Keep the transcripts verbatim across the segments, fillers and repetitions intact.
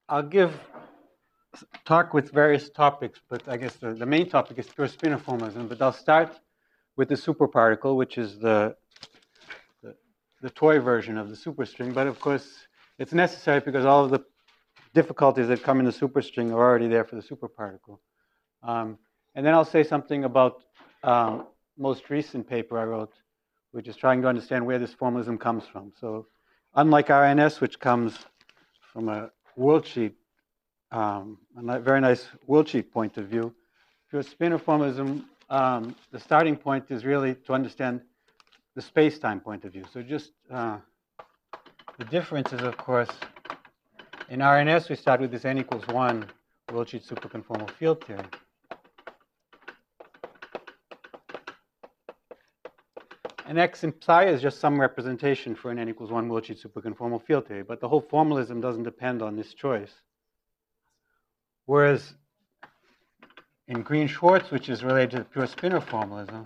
I'll give talk with various topics, but I guess the, the main topic is pure spinor formalism. But I'll start with the superparticle, which is the, the the toy version of the superstring. But of course, it's necessary because all of the difficulties that come in the superstring are already there for the superparticle. Um, and then I'll say something about um, most recent paper I wrote, which is trying to understand where this formalism comes from. So, unlike R N S, which comes from a worldsheet, um, a very nice worldsheet point of view, pure spinor formalism, um, the starting point is really to understand the space-time point of view. So just uh, the difference is, of course, in R N S we start with this n equals one worldsheet superconformal field theory. And X in psi is just some representation for an n equals one worldsheet superconformal field theory, but the whole formalism doesn't depend on this choice. Whereas in Green-Schwarz, which is related to pure spinor formalism,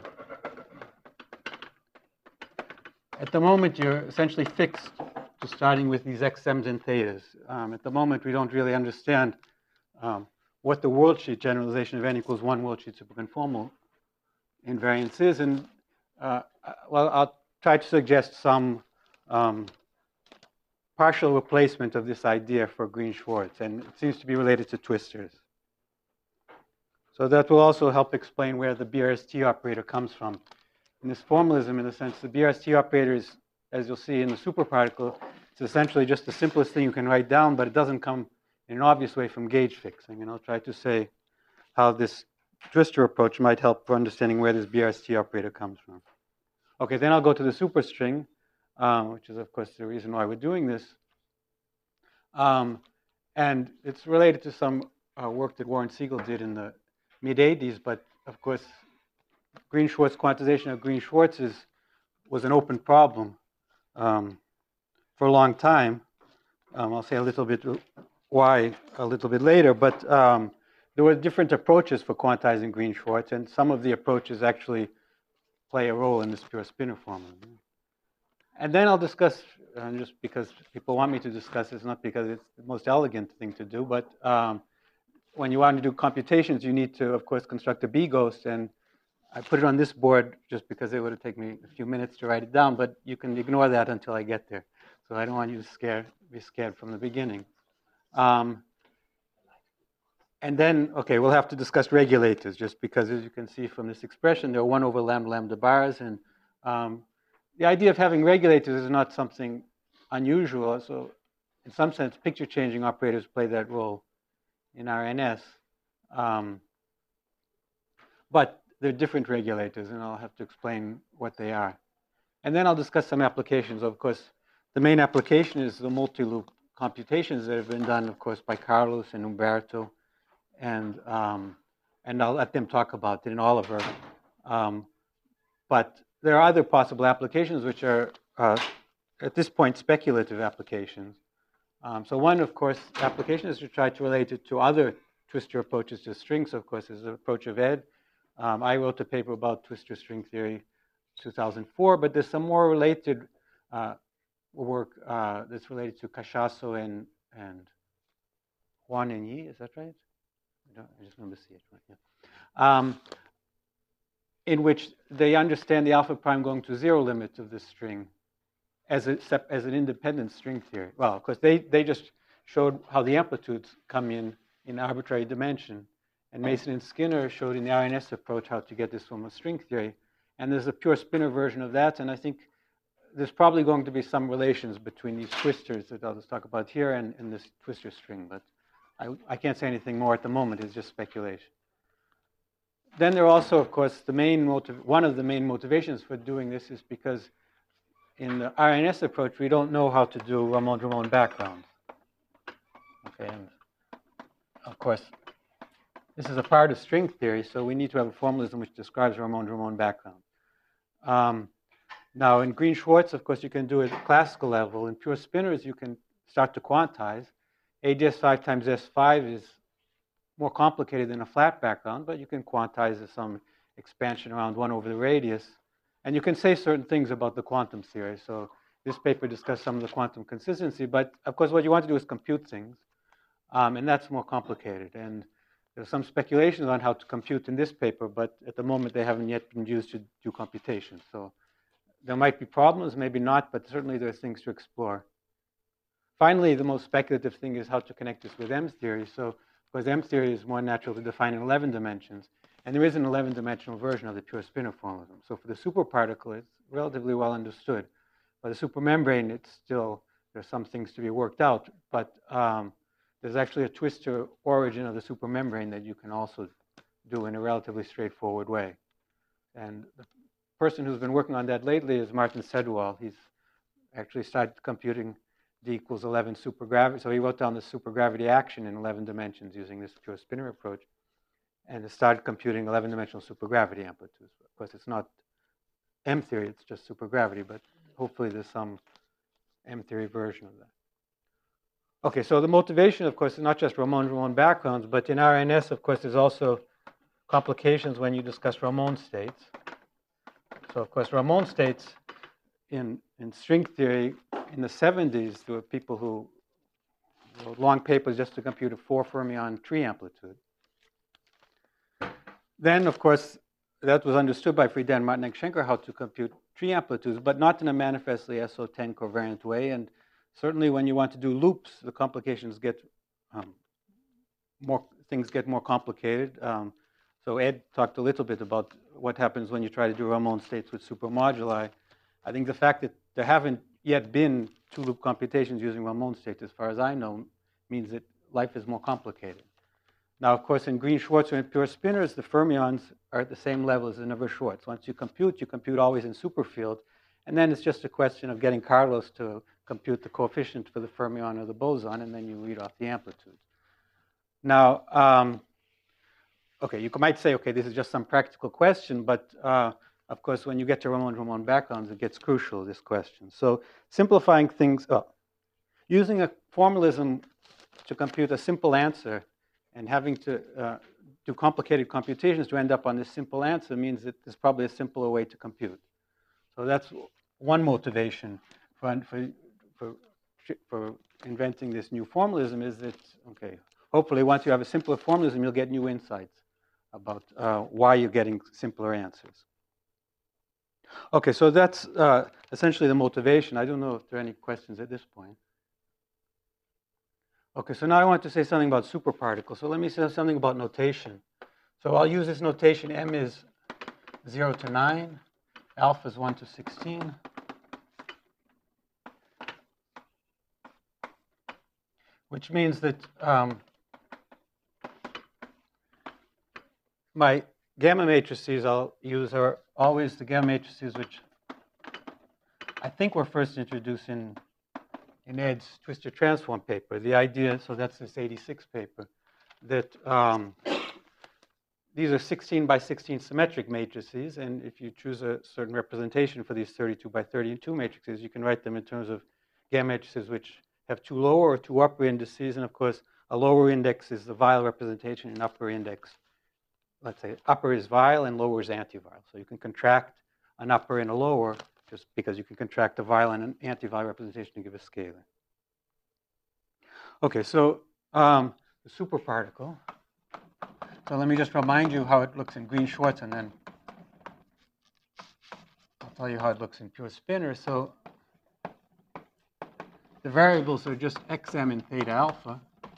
at the moment you're essentially fixed to starting with these x m's and thetas. Um, at the moment we don't really understand um, what the worldsheet generalization of n equals one worldsheet superconformal invariance is, and uh, well, I'll try to suggest some um, partial replacement of this idea for Green-Schwarz, and it seems to be related to twistors. So that will also help explain where the B R S T operator comes from. In this formalism, in a sense, the B R S T operator is, as you'll see in the superparticle, it's essentially just the simplest thing you can write down, but it doesn't come in an obvious way from gauge fixing. And I'll try to say how this twistor approach might help for understanding where this B R S T operator comes from. Okay, then I'll go to the superstring, um, which is, of course, the reason why we're doing this. Um, and it's related to some uh, work that Warren Siegel did in the mid eighties, but, of course, Green-Schwarz quantization of Green-Schwarz is, was an open problem um, for a long time. Um, I'll say a little bit why a little bit later, but um, there were different approaches for quantizing Green-Schwarz, and some of the approaches actually play a role in this pure spinor formalism. And then I'll discuss, uh, just because people want me to discuss this, not because it's the most elegant thing to do, but um, when you want to do computations, you need to, of course, construct a B-ghost, and I put it on this board just because it would have taken me a few minutes to write it down, but you can ignore that until I get there. So I don't want you to scare, be scared from the beginning. Um, and then, okay, we'll have to discuss regulators, just because, as you can see from this expression, there are one over lambda lambda bars, and um, the idea of having regulators is not something unusual. So in some sense, picture-changing operators play that role in R N S. Um, but they're different regulators, and I'll have to explain what they are. And then I'll discuss some applications. Of course, the main application is the multi-loop computations that have been done, of course, by Carlos and Umberto, and um, and I'll let them talk about it in Oliver. Um, but there are other possible applications which are, uh, at this point, speculative applications. Um, so one, of course, application is to try to relate it to other twistor approaches to strings. Of course, is the approach of Ed. Um, I wrote a paper about twistor string theory, two thousand four, but there's some more related uh, work uh, that's related to Cachasso and and Juan and Yi. Is that right? I, don't, I just remember to see it. Right? Yeah. Um, in which they understand the alpha prime going to zero limit of this string as a as an independent string theory. Well, of course, they they just showed how the amplitudes come in in arbitrary dimension. And Mason and Skinner showed in the R N S approach how to get this from a string theory. And there's a pure spinor version of that. And I think there's probably going to be some relations between these twistors that I'll just talk about here and, and this twistor string. But I, I can't say anything more at the moment. It's just speculation. Then there are also, of course, the main motiv- one of the main motivations for doing this is because in the R N S approach, we don't know how to do Ramon-Ramon backgrounds. Okay, and of course, this is a part of string theory, so we need to have a formalism which describes Ramon-Ramon background. Um, now, in Green-Schwarz, of course, you can do it at classical level. In pure spinors, you can start to quantize. A D S five times S five is more complicated than a flat background, but you can quantize as some expansion around one over the radius. And you can say certain things about the quantum theory. So this paper discussed some of the quantum consistency, but of course, what you want to do is compute things. Um, and that's more complicated. And there's some speculations on how to compute in this paper, but at the moment they haven't yet been used to do computation. So there might be problems, maybe not, but certainly there's things to explore. Finally, the most speculative thing is how to connect this with M theory. So, because M theory is more natural to define in eleven dimensions, and there is an eleven-dimensional version of the pure spinor formalism. So for the superparticle, it's relatively well understood. For the supermembrane, it's still, there's some things to be worked out, but um, there's actually a twistor origin of the supermembrane that you can also do in a relatively straightforward way. And the person who's been working on that lately is Martin Sedwall. He's actually started computing D equals eleven supergravity. So he wrote down the supergravity action in eleven dimensions using this pure spinor approach, and started computing eleven-dimensional supergravity amplitudes. Of course, it's not M theory, it's just supergravity, but hopefully there's some M theory version of that. Okay, so the motivation, of course, is not just Ramon-Ramon backgrounds, but in R N S, of course, there's also complications when you discuss Ramon states. So, of course, Ramon states in, in string theory in the seventies, there were people who wrote long papers just to compute a four fermion tree amplitude. Then, of course, that was understood by Friedan, Martinek, Schenker how to compute tree amplitudes, but not in a manifestly S O ten covariant way. And certainly when you want to do loops, the complications get um, more, things get more complicated. Um, so Ed talked a little bit about what happens when you try to do Ramon states with supermoduli. I think the fact that there haven't yet been two-loop computations using Ramon states, as far as I know, means that life is more complicated. Now, of course, in Green-Schwarz or in pure spinors, the fermions are at the same level as the Neveu-Schwarz. Once you compute, you compute always in superfield, and then it's just a question of getting Carlos to compute the coefficient for the fermion or the boson, and then you read off the amplitude. Now, um, okay, you might say, okay, this is just some practical question, but uh, of course, when you get to Ramon-Ramon backgrounds, it gets crucial, this question. So simplifying things up. Using a formalism to compute a simple answer and having to uh, do complicated computations to end up on this simple answer means that there's probably a simpler way to compute. So that's one motivation for, for, for, for inventing this new formalism is that, okay, hopefully once you have a simpler formalism, you'll get new insights about uh, why you're getting simpler answers. Okay, so that's uh, essentially the motivation. I don't know if there are any questions at this point. Okay, so now I want to say something about superparticles. So let me say something about notation. So I'll use this notation. M is zero to nine. Alpha is one to sixteen. Which means that um, my gamma matrices I'll use are always the gamma matrices which I think were first introduced in, in Ed's twistor transform paper. The idea, so that's this eighty-six paper, that um, these are sixteen by sixteen symmetric matrices, and if you choose a certain representation for these thirty-two by thirty-two matrices, you can write them in terms of gamma matrices which have two lower or two upper indices, and of course, a lower index is the Weyl representation, and upper index, let's say upper is Weyl and lower is anti-Weyl. So you can contract an upper and a lower just because you can contract a Weyl and an anti-Weyl representation to give a scalar. Okay, so um, the superparticle. So let me just remind you how it looks in Green-Schwarz, and then I'll tell you how it looks in pure spinor. So the variables are just xm and theta alpha.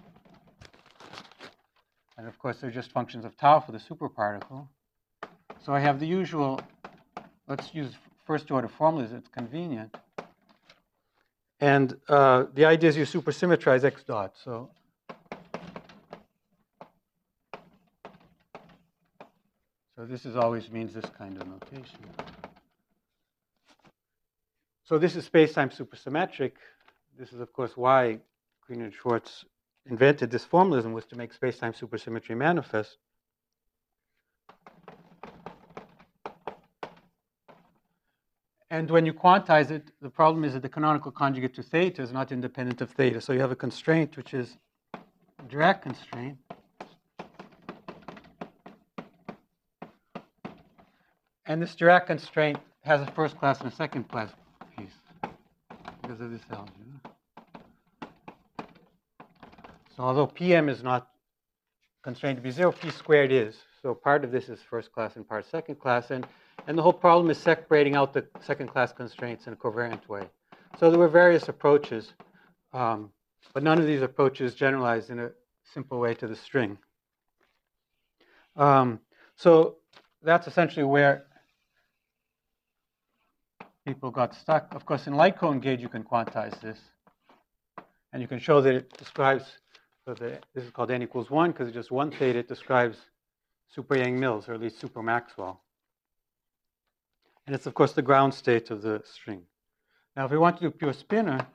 And of course, they're just functions of tau for the superparticle. So I have the usual, let's use first order formulas, it's convenient. And uh, the idea is you supersymmetrize x dot. So So this is always means this kind of notation. So this is space-time supersymmetric. This is, of course, why Green and Schwarz invented this formalism, was to make space-time supersymmetry manifest. And when you quantize it, the problem is that the canonical conjugate to theta is not independent of theta. So you have a constraint, which is a Dirac constraint. And this Dirac constraint has a first class and a second class piece because of this algebra. So although Pm is not constrained to be zero, P squared is. So part of this is first class and part second class. And, and the whole problem is separating out the second class constraints in a covariant way. So there were various approaches, um, but none of these approaches generalized in a simple way to the string. Um, so that's essentially where people got stuck. Of course, in light cone gauge, you can quantize this. And you can show that it describes, so the, this is called n equals one, because it's just one theta. It describes super Yang-Mills, or at least super Maxwell. And it's, of course, the ground state of the string. Now, if we want to do pure spinor,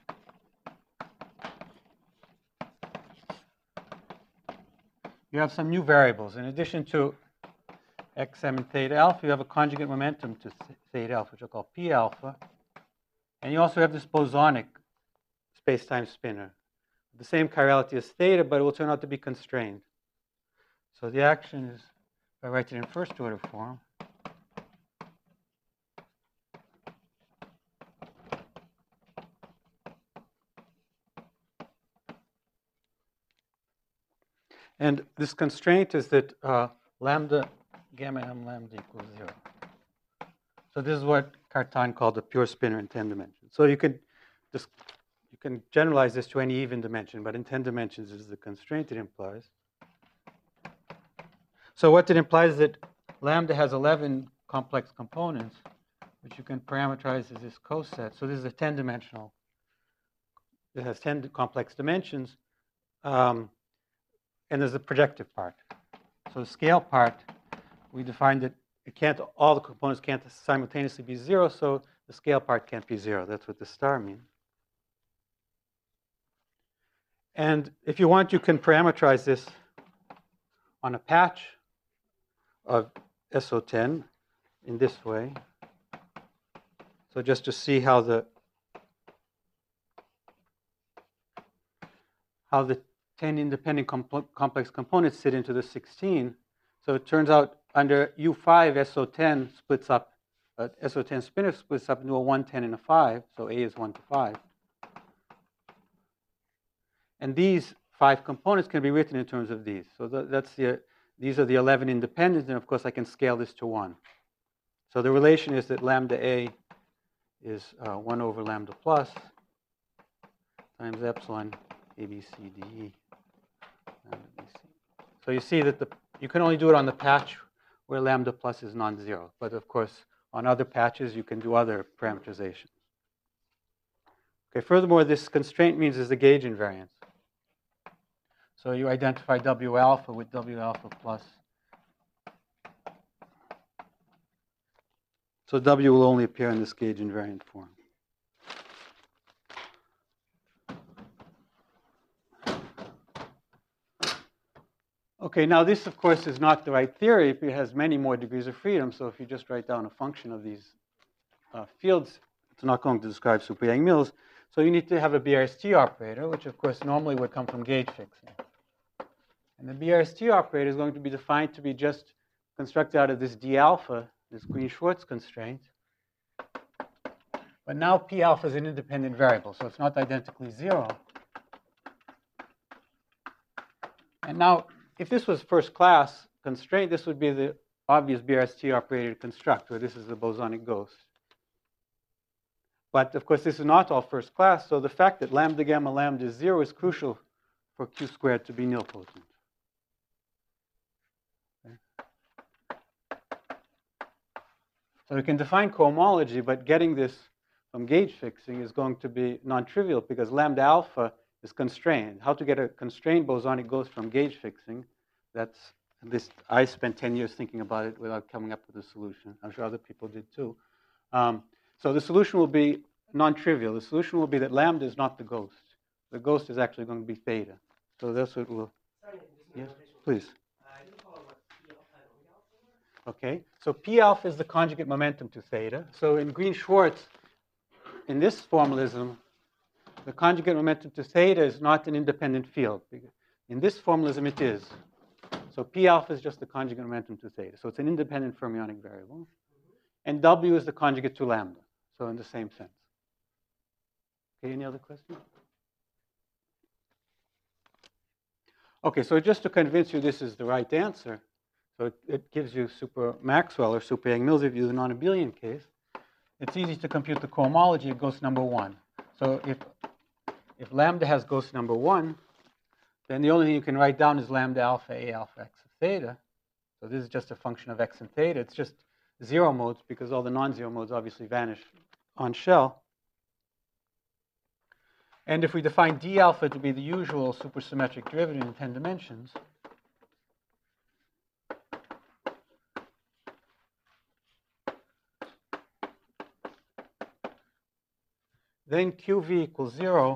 you have some new variables. In addition to xm and theta alpha, you have a conjugate momentum to theta alpha, which I'll call p alpha. And you also have this bosonic space-time spinor. The same chirality as theta, but it will turn out to be constrained. So the action is, if I write it in first-order form, and this constraint is that uh, lambda gamma m lambda equals zero. So this is what Cartan called a pure spinor in ten dimensions. So you could just you can generalize this to any even dimension, but in ten dimensions is the constraint it implies. So what it implies is that lambda has eleven complex components, which you can parameterize as this coset. So this is a ten-dimensional. It has ten complex dimensions, um, and there's a projective part. So the scale part, we defined that it can't. All the components can't simultaneously be zero, so the scale part can't be zero. That's what the star means. And if you want, you can parameterize this on a patch of S O ten in this way. So just to see how the how the ten independent comp complex components sit into the sixteen. So it turns out under U five, S O ten splits up, uh, S O ten spinor splits up into a one, ten, and a five. So A is one to five. And these five components can be written in terms of these. So the, that's the, uh, these are the eleven independents, and of course I can scale this to one. So the relation is that lambda A is uh, one over lambda plus times epsilon A, B, C, D, E. Lambda, B, C. So you see that the, you can only do it on the patch where lambda plus is non-zero. But of course, on other patches, you can do other parameterization. Okay, furthermore, this constraint means is the gauge invariance. So you identify W alpha with W alpha plus. So W will only appear in this gauge invariant form. Okay, now this, of course, is not the right theory. It has many more degrees of freedom. So if you just write down a function of these uh, fields, it's not going to describe super Yang-Mills. So you need to have a B R S T operator, which, of course, normally would come from gauge fixing. And the B R S T operator is going to be defined to be just constructed out of this D alpha, this Green-Schwarz constraint. But now P alpha is an independent variable, so it's not identically zero. And now, if this was first class constraint, this would be the obvious B R S T operator to construct, where this is the bosonic ghost. But of course, this is not all first class, so the fact that lambda gamma lambda is zero is crucial for Q squared to be nilpotent. Okay. So we can define cohomology, but getting this from gauge fixing is going to be non-trivial because lambda alpha is constrained. How to get a constrained bosonic ghost from gauge fixing, that's this. I spent ten years thinking about it without coming up with a solution. I'm sure other people did too. Um, so the solution will be non-trivial. The solution will be that lambda is not the ghost. The ghost is actually going to be theta. So that's what we'll. Sorry, Yes, please. I didn't follow what P alpha and omega alpha were. Okay. So P alpha is the conjugate momentum to theta. So in Green-Schwarz, in this formalism, the conjugate momentum to theta is not an independent field. In this formalism, it is. So P alpha is just the conjugate momentum to theta. So it's an independent fermionic variable. Mm-hmm. And W is the conjugate to lambda. So in the same sense. Okay, any other questions? Okay, so just to convince you this is the right answer, so it, it gives you super Maxwell or super Yang-Mills if you do the non-abelian case. It's easy to compute the cohomology of ghost number one. So if, if lambda has ghost number one, then the only thing you can write down is lambda alpha A alpha x of theta. So this is just a function of x and theta. It's just zero modes because all the non-zero modes obviously vanish on shell. And if we define d alpha to be the usual supersymmetric derivative in ten dimensions, then Q V equals zero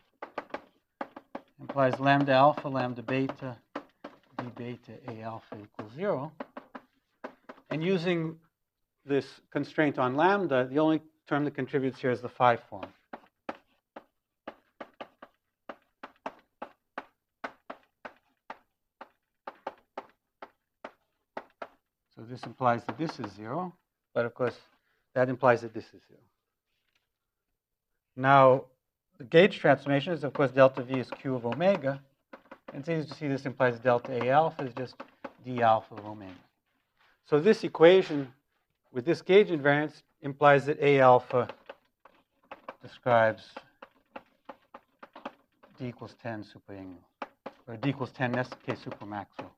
implies lambda alpha, lambda beta, d beta A alpha equals zero. And using this constraint on lambda, the only term that contributes here is the phi form. So this implies that this is zero, but of course, that implies that this is zero. Now, the gauge transformation is, of course, delta V is Q of omega. And it's easy to see this implies delta A alpha is just d alpha of omega. So this equation with this gauge invariance implies that A alpha describes d equals ten super Yang-Mills, or d equals ten, in this case, super Maxwell.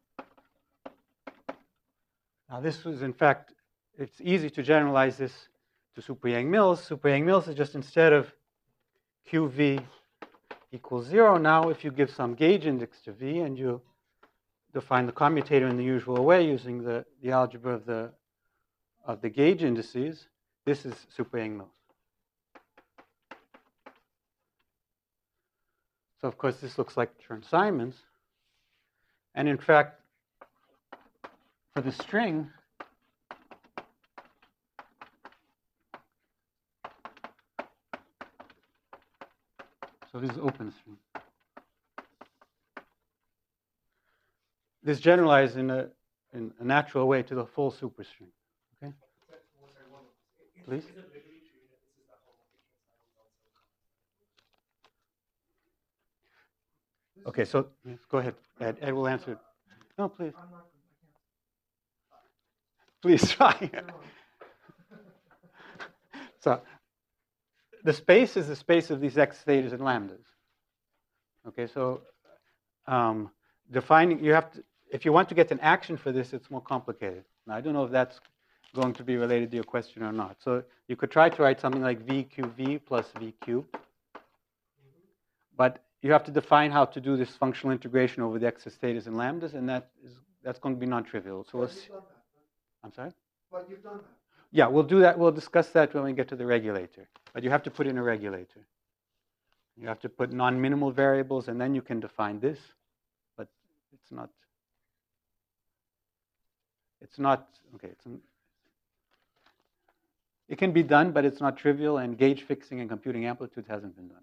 Now, this was, in fact, it's easy to generalize this to super Yang-Mills. Super Yang-Mills is just instead of Q V equals zero, now if you give some gauge index to V and you define the commutator in the usual way using the, the algebra of the, of the gauge indices, this is super Yang-Mills. So, of course, this looks like Chern-Simons. And in fact, for the string, so this is open string. This generalized in a, in a natural way to the full superstring. Okay? Please? Okay, so yes, go ahead. Ed, Ed will answer. No, please. Please try. So the space is the space of these x thetas and lambdas. Okay, so um, defining, you have to, if you want to get an action for this, it's more complicated. Now, I don't know if that's going to be related to your question or not. So you could try to write something like V Q V plus V cubed. But you have to define how to do this functional integration over the x's, thetas, and lambdas, and that is, that's going to be non-trivial. So we'll see. I'm sorry? But you've done that. Yeah, we'll do that. We'll discuss that when we get to the regulator. But you have to put in a regulator. You have to put non-minimal variables, and then you can define this. But it's not. It's not okay. It's. It can be done, but it's not trivial. And gauge fixing and computing amplitudes hasn't been done.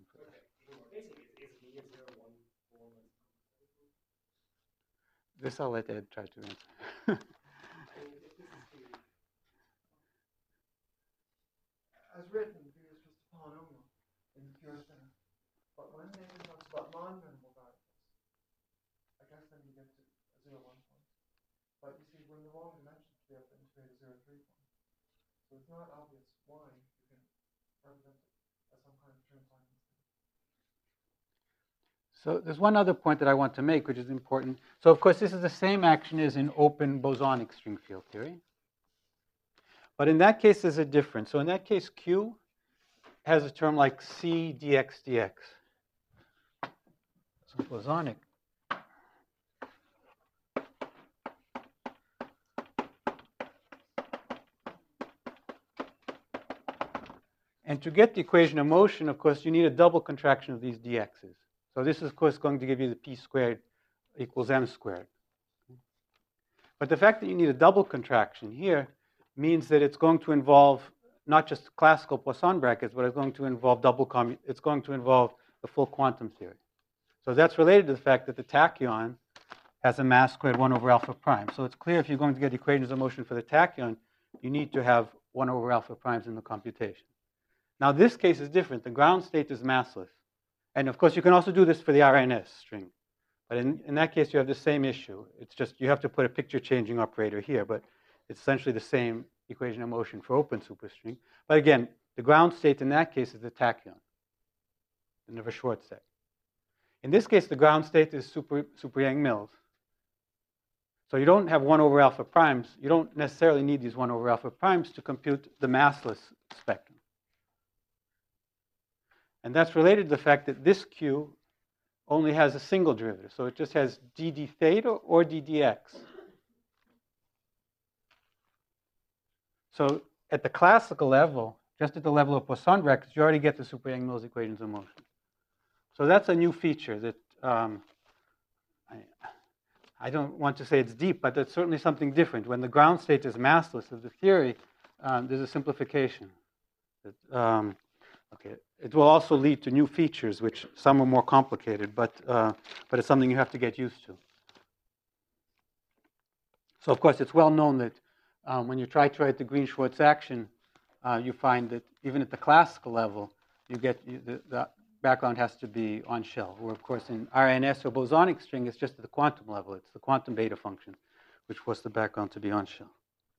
This I'll let Ed try to answer. As written, V is just a polynomial in the pure sense. But when Nathan talks about non-minimal variables, I guess then you get to a zero one point. But you see, we're in the wrong dimension to be able to integrate a zero three point. So it's not obvious why you can represent it as some kind of Chern-Simons. So there's one other point that I want to make, which is important. So of course, this is the same action as in open bosonic string field theory. But in that case, there's a difference. So in that case, Q has a term like C dx dx. So bosonic. And to get the equation of motion, of course, you need a double contraction of these dx's. So this is, of course, going to give you the p squared equals m squared. But the fact that you need a double contraction here means that it's going to involve not just classical Poisson brackets, but it's going to involve double commu it's going to involve the full quantum theory. So that's related to the fact that the tachyon has a mass squared one over alpha prime. So it's clear if you're going to get equations of motion for the tachyon, you need to have one over alpha primes in the computation. Now this case is different. The ground state is massless. And of course, you can also do this for the R N S string. But in, in that case, you have the same issue. It's just you have to put a picture-changing operator here, but it's essentially the same equation of motion for open superstring. But again, the ground state in that case is the tachyon, the Navier-Schwarz set. In this case, the ground state is super, super Yang-Mills. So you don't have one over alpha primes. You don't necessarily need these one over alpha primes to compute the massless spectrum. And that's related to the fact that this Q only has a single derivative. So it just has d d theta or d dx. So at the classical level, just at the level of Poisson brackets, you already get the super Yang-Mills equations of motion. So that's a new feature that um, I, I don't want to say it's deep, but that's certainly something different. When the ground state is massless of the theory, um, there's a simplification. That, um, okay, it will also lead to new features, which some are more complicated, but uh, but it's something you have to get used to. So of course, it's well known that um, when you try to write the Green-Schwarz action, uh, you find that even at the classical level, you get you, the, the background has to be on shell. Where of course in R N S or bosonic string, it's just at the quantum level. It's the quantum beta function, which forces the background to be on shell.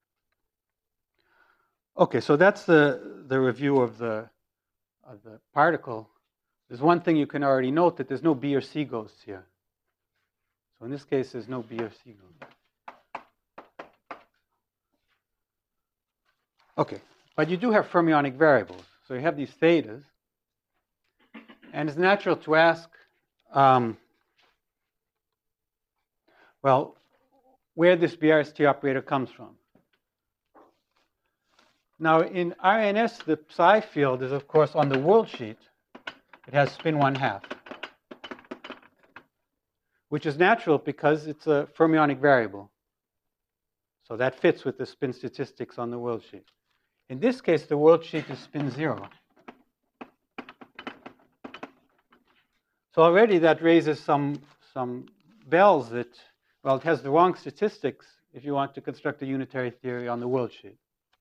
Okay, so that's the the review of the of the particle. There's one thing you can already note, that there's no B or C ghosts here. So in this case, there's no B or C ghosts. Okay, but you do have fermionic variables. So you have these thetas. And it's natural to ask, um, well, where this B R S T operator comes from. Now, in R N S, the psi field is, of course, on the world sheet. It has spin one half, which is natural because it's a fermionic variable. So that fits with the spin statistics on the world sheet. In this case, the world sheet is spin zero. So already that raises some, some bells that, well, it has the wrong statistics if you want to construct a unitary theory on the world sheet.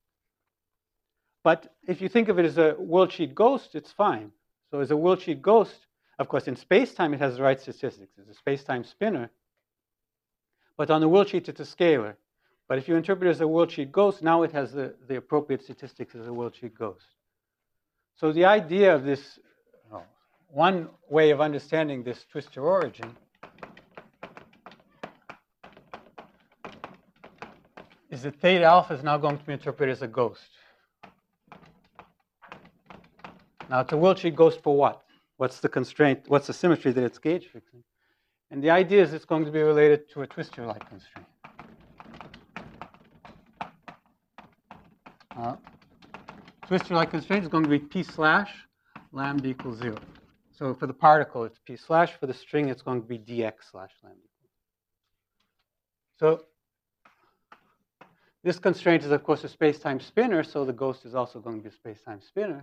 But if you think of it as a world sheet ghost, it's fine. So as a world sheet ghost, of course, in space-time, it has the right statistics. It's a space-time spinner. But on the world sheet, it's a scalar. But if you interpret it as a world sheet ghost, now it has the, the appropriate statistics as a world sheet ghost. So the idea of this, oh, one way of understanding this twistor origin is that theta alpha is now going to be interpreted as a ghost. Now, it's a world sheet ghost for what? What's the constraint? What's the symmetry that it's gauge fixing? And the idea is it's going to be related to a twistor-like constraint. Uh, twistor-like constraint is going to be p slash lambda equals zero. So for the particle, it's p slash. For the string, it's going to be dx slash lambda. So this constraint is, of course, a space-time spinner, so the ghost is also going to be a space-time spinner.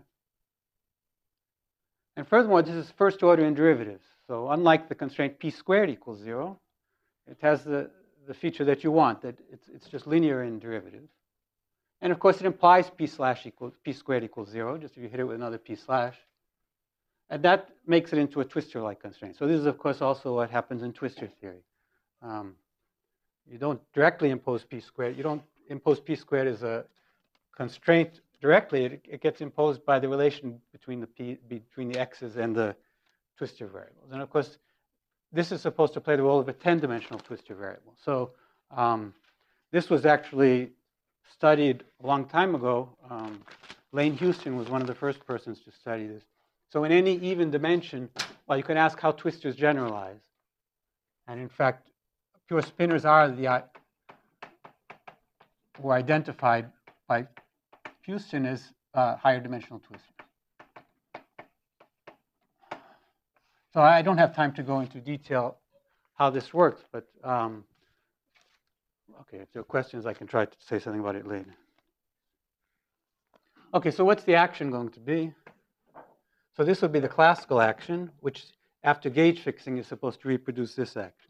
And furthermore, this is first order in derivatives. So unlike the constraint p squared equals zero, it has the, the feature that you want, that it's, it's just linear in derivatives. And of course, it implies p slash equals p squared equals zero, just if you hit it with another p slash. And that makes it into a twistor-like constraint. So this is, of course, also what happens in twistor theory. Um, you don't directly impose p squared. You don't impose p squared as a constraint directly. It, it gets imposed by the relation between the p, between the x's and the twistor variables. And of course, this is supposed to play the role of a ten-dimensional twistor variable. So um, this was actually studied a long time ago. Um, Lane Houston was one of the first persons to study this. So in any even dimension, well, you can ask how twistors generalize. And in fact, pure spinners are the were identified by Houston as uh, higher dimensional twistors. So I don't have time to go into detail how this works, but um, okay, if there are questions, I can try to say something about it later. Okay, so what's the action going to be? So this would be the classical action, which after gauge fixing is supposed to reproduce this action.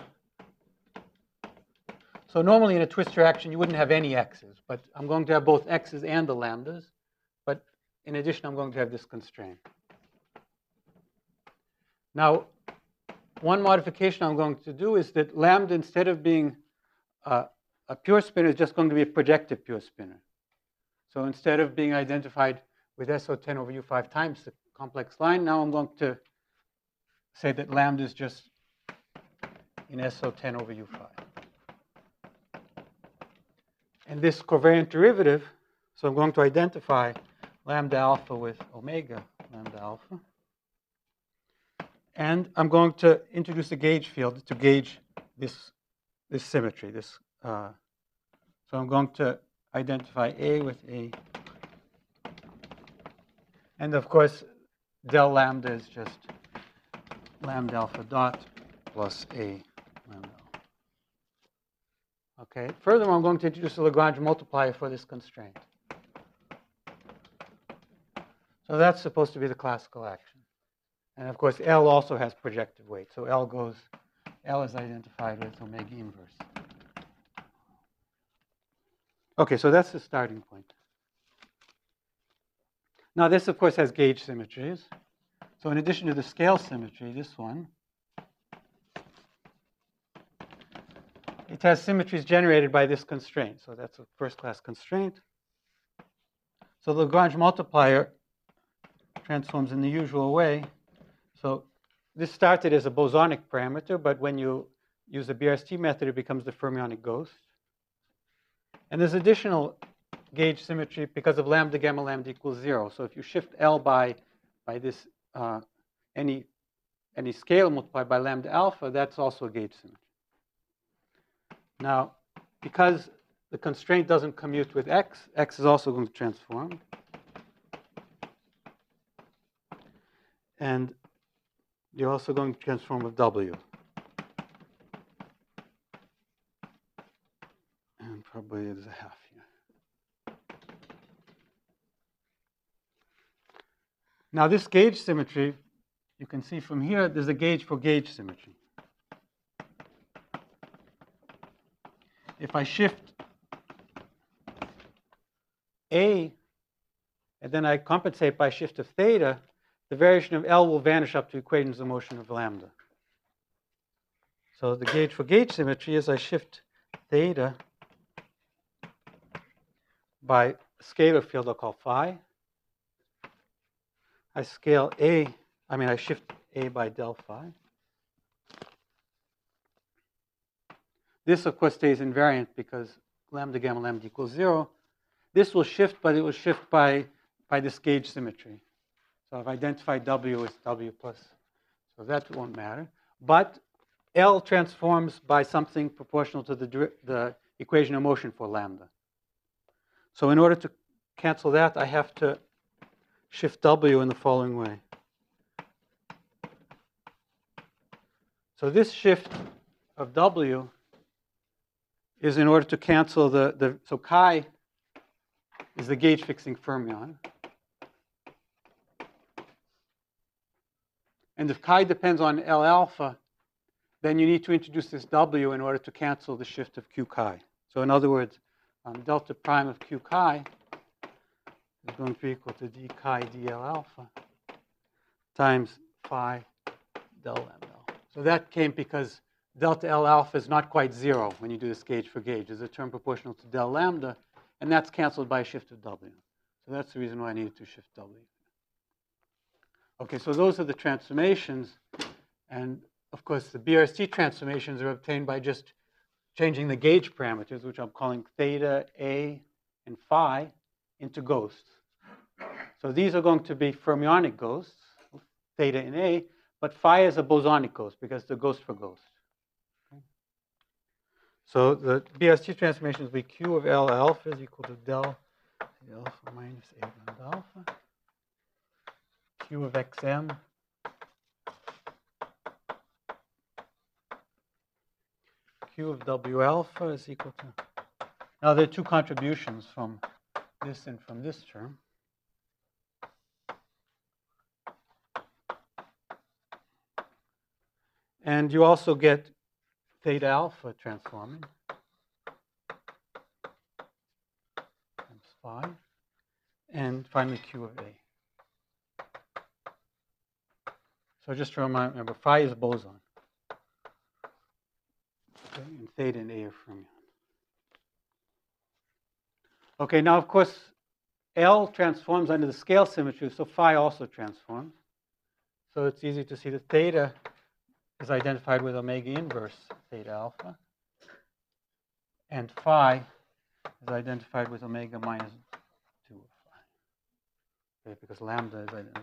So normally in a twistor action, you wouldn't have any x's, but I'm going to have both x's and the lambdas. But in addition, I'm going to have this constraint. Now, one modification I'm going to do is that lambda, instead of being uh, a pure spinner, is just going to be a projective pure spinner. So instead of being identified with S O ten over U five times the complex line, now I'm going to say that lambda is just in S O ten over U five. And this covariant derivative, so I'm going to identify lambda alpha with omega lambda alpha. And I'm going to introduce a gauge field to gauge this, this symmetry. This, uh, so I'm going to identify A with A. And of course, del lambda is just lambda alpha dot plus A lambda alpha. Okay. Furthermore, I'm going to introduce a Lagrange multiplier for this constraint. So that's supposed to be the classical action. And of course, L also has projective weight. So L goes, L is identified with omega inverse. Okay, so that's the starting point. Now this, of course, has gauge symmetries. So in addition to the scale symmetry, this one, it has symmetries generated by this constraint. So that's a first-class constraint. So the Lagrange multiplier transforms in the usual way. So this started as a bosonic parameter, but when you use the B R S T method, it becomes the fermionic ghost. And there's additional gauge symmetry because of lambda gamma lambda equals zero. So if you shift L by, by this, uh, any, any scale multiplied by lambda alpha, that's also a gauge symmetry. Now, because the constraint doesn't commute with X, X is also going to transform. And you're also going to transform with W. And probably there's a half here. Now this gauge symmetry, you can see from here, there's a gauge for gauge symmetry. If I shift A, and then I compensate by shift of theta, the variation of L will vanish up to equations of motion of lambda. So the gauge for gauge symmetry is I shift theta by a scalar field I'll call phi. I scale A, I mean I shift A by del phi. This, of course, stays invariant because lambda gamma lambda equals zero. This will shift, but it will shift by, by this gauge symmetry. So I've identified W as W plus, so that won't matter. But L transforms by something proportional to the, the equation of motion for lambda. So in order to cancel that, I have to shift W in the following way. So this shift of W is in order to cancel the, the so chi is the gauge fixing fermion. And if chi depends on L alpha, then you need to introduce this W in order to cancel the shift of Q chi. So in other words, um, delta prime of Q chi is going to be equal to d chi dl alpha times phi del lambda alpha. So that came because delta L alpha is not quite zero when you do this gauge for gauge. There's a term proportional to del lambda, and that's canceled by a shift of W. So that's the reason why I needed to shift W. Okay, so those are the transformations. And of course, the B R S T transformations are obtained by just changing the gauge parameters, which I'm calling theta, A, and phi, into ghosts. So these are going to be fermionic ghosts, theta and A, but phi is a bosonic ghost because it's a ghost for ghost. Okay. So the B R S T transformations will be Q of L alpha is equal to del alpha minus A lambda alpha. Q of X M Q of W alpha is equal to, now there are two contributions from this and from this term. And you also get theta alpha transforming times phi, and finally Q of A. So just to remind, remember, phi is boson. Okay, and theta and A are fermion. Okay, now of course, L transforms under the scale symmetry, so phi also transforms. So it's easy to see that theta is identified with omega inverse theta alpha, and phi is identified with omega minus two of phi, okay, because lambda is identified.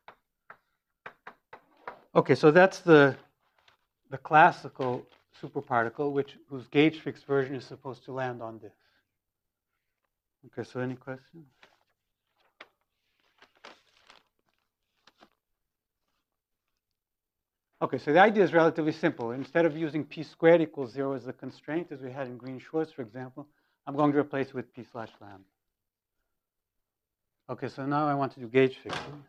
Okay, so that's the, the classical superparticle, which whose gauge fixed version is supposed to land on this. Okay, so any questions? Okay, so the idea is relatively simple. Instead of using p squared equals zero as the constraint, as we had in Green-Schwarz, for example, I'm going to replace it with p slash lambda. Okay, so now I want to do gauge fixing.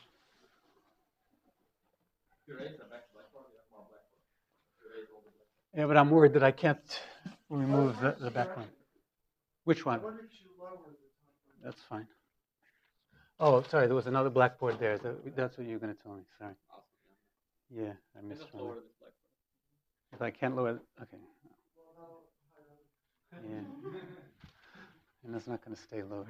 Yeah, but I'm worried that I can't remove the, the background. Which one? That's fine. Oh, sorry, there was another blackboard there. That's what you were going to tell me. Sorry. Yeah, I missed one. If I can't lower it, okay. Yeah. And it's not going to stay lowered.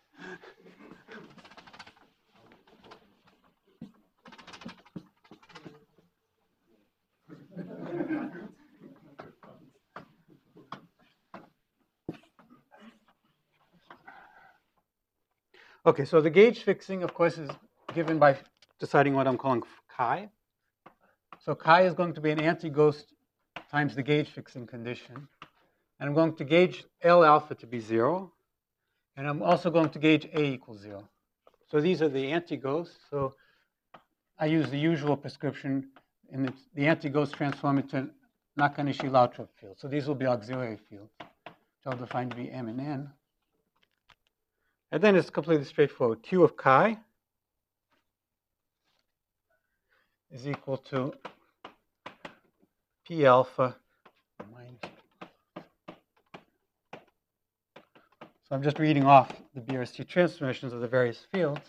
Okay, so the gauge fixing, of course, is given by deciding what I'm calling chi. So chi is going to be an anti-ghost times the gauge fixing condition. And I'm going to gauge L alpha to be zero. And I'm also going to gauge A equals zero. So these are the anti-ghosts. So I use the usual prescription, and it's the anti-ghost transform into Nakanishi-Lautrop field. So these will be auxiliary fields, which I'll define to be M and N. And then it's completely straightforward. Q of chi is equal to P alpha minus. So I'm just reading off the B R S T transformations of the various fields.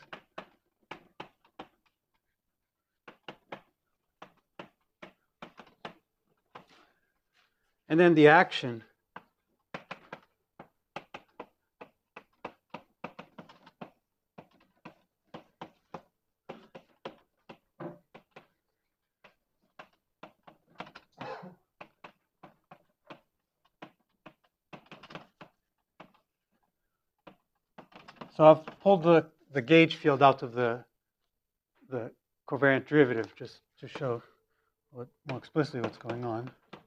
And then the action So I've pulled the, the gauge field out of the, the covariant derivative just to show what, more explicitly what's going on.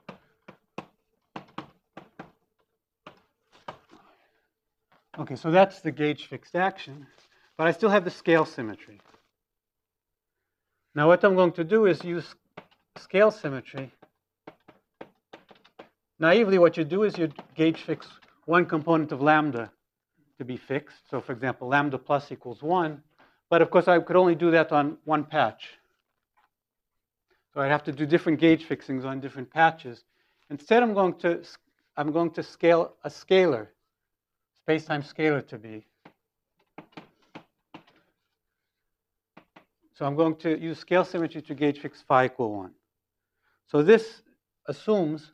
Okay, so that's the gauge fixed action, but I still have the scale symmetry. Now what I'm going to do is use scale symmetry. Naively, what you do is you gauge fix one component of lambda to be fixed. So for example, lambda plus equals one. But of course, I could only do that on one patch. So I have to do different gauge fixings on different patches. Instead, I'm going to, I'm going to scale a scalar, space-time scalar to be. So I'm going to use scale symmetry to gauge fix phi equal one. So this assumes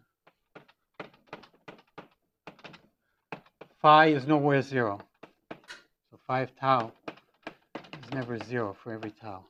phi is nowhere zero. So phi of tau is never zero for every tau.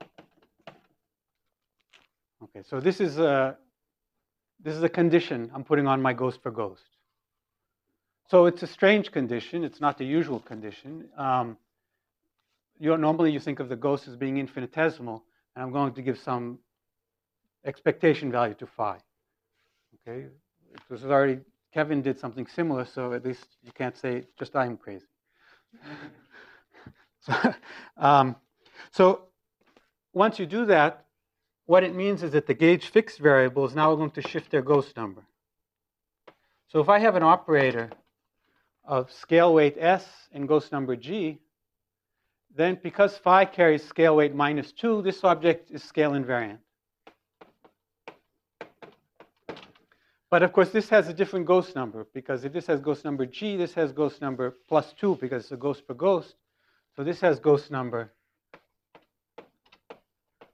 Okay, so this is a this is a condition I'm putting on my ghost for ghost. So it's a strange condition. It's not the usual condition. Um, you normally you think of the ghost as being infinitesimal, and I'm going to give some expectation value to phi. Okay, this is already Kevin did something similar, so at least you can't say just I'm crazy. so, um, so once you do that, what it means is that the gauge fixed variable is now going to shift their ghost number. So if I have an operator of scale weight S and ghost number G, then because phi carries scale weight minus two, this object is scale invariant. But of course, this has a different ghost number, because if this has ghost number G, this has ghost number plus two, because it's a ghost per ghost. So this has ghost number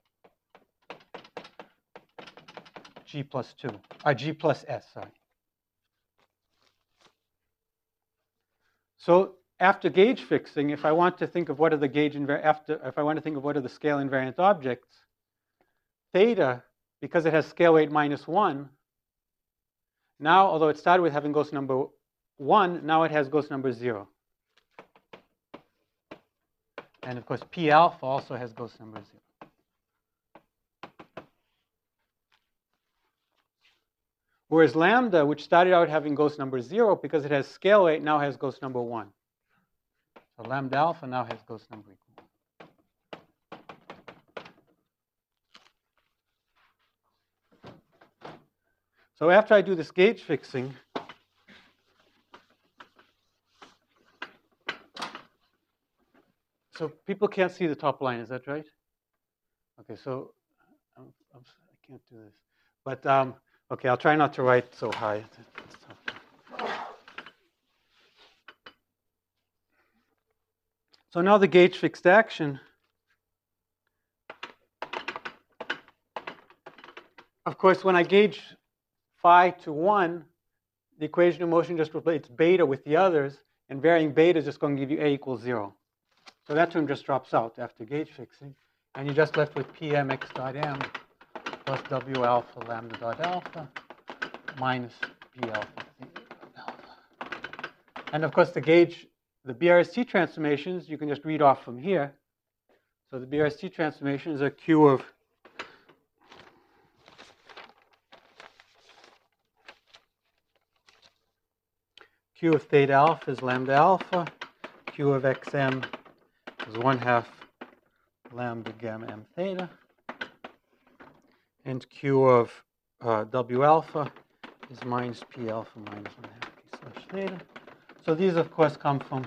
G plus two, uh, G plus S, sorry. So after gauge fixing, if I want to think of what are the gauge invar- after, if I want to think of what are the scale invariant objects, theta, because it has scale weight minus one, now, although it started with having ghost number one, now it has ghost number zero. And of course, P alpha also has ghost number zero. Whereas lambda, which started out having ghost number zero, because it has scale weight, now has ghost number one. So lambda alpha now has ghost number equal one. So after I do this gauge fixing, so people can't see the top line, is that right? Okay, so I'm, I'm, I can't do this. But, um, okay, I'll try not to write so high. It's, it's tough. So now the gauge fixed action. Of course, when I gauge phi to one, the equation of motion just replaces beta with the others, and varying beta is just going to give you A equals zero. So that term just drops out after gauge fixing, and you're just left with P M x dot m plus W alpha lambda dot alpha minus P alpha alpha. And of course, the gauge, the B R S T transformations, you can just read off from here. So the B R S T transformations are Q of Q of theta alpha is lambda alpha, Q of xm is one half lambda gamma m theta, and Q of uh, W alpha is minus P alpha minus one half P slash theta. So these, of course, come from,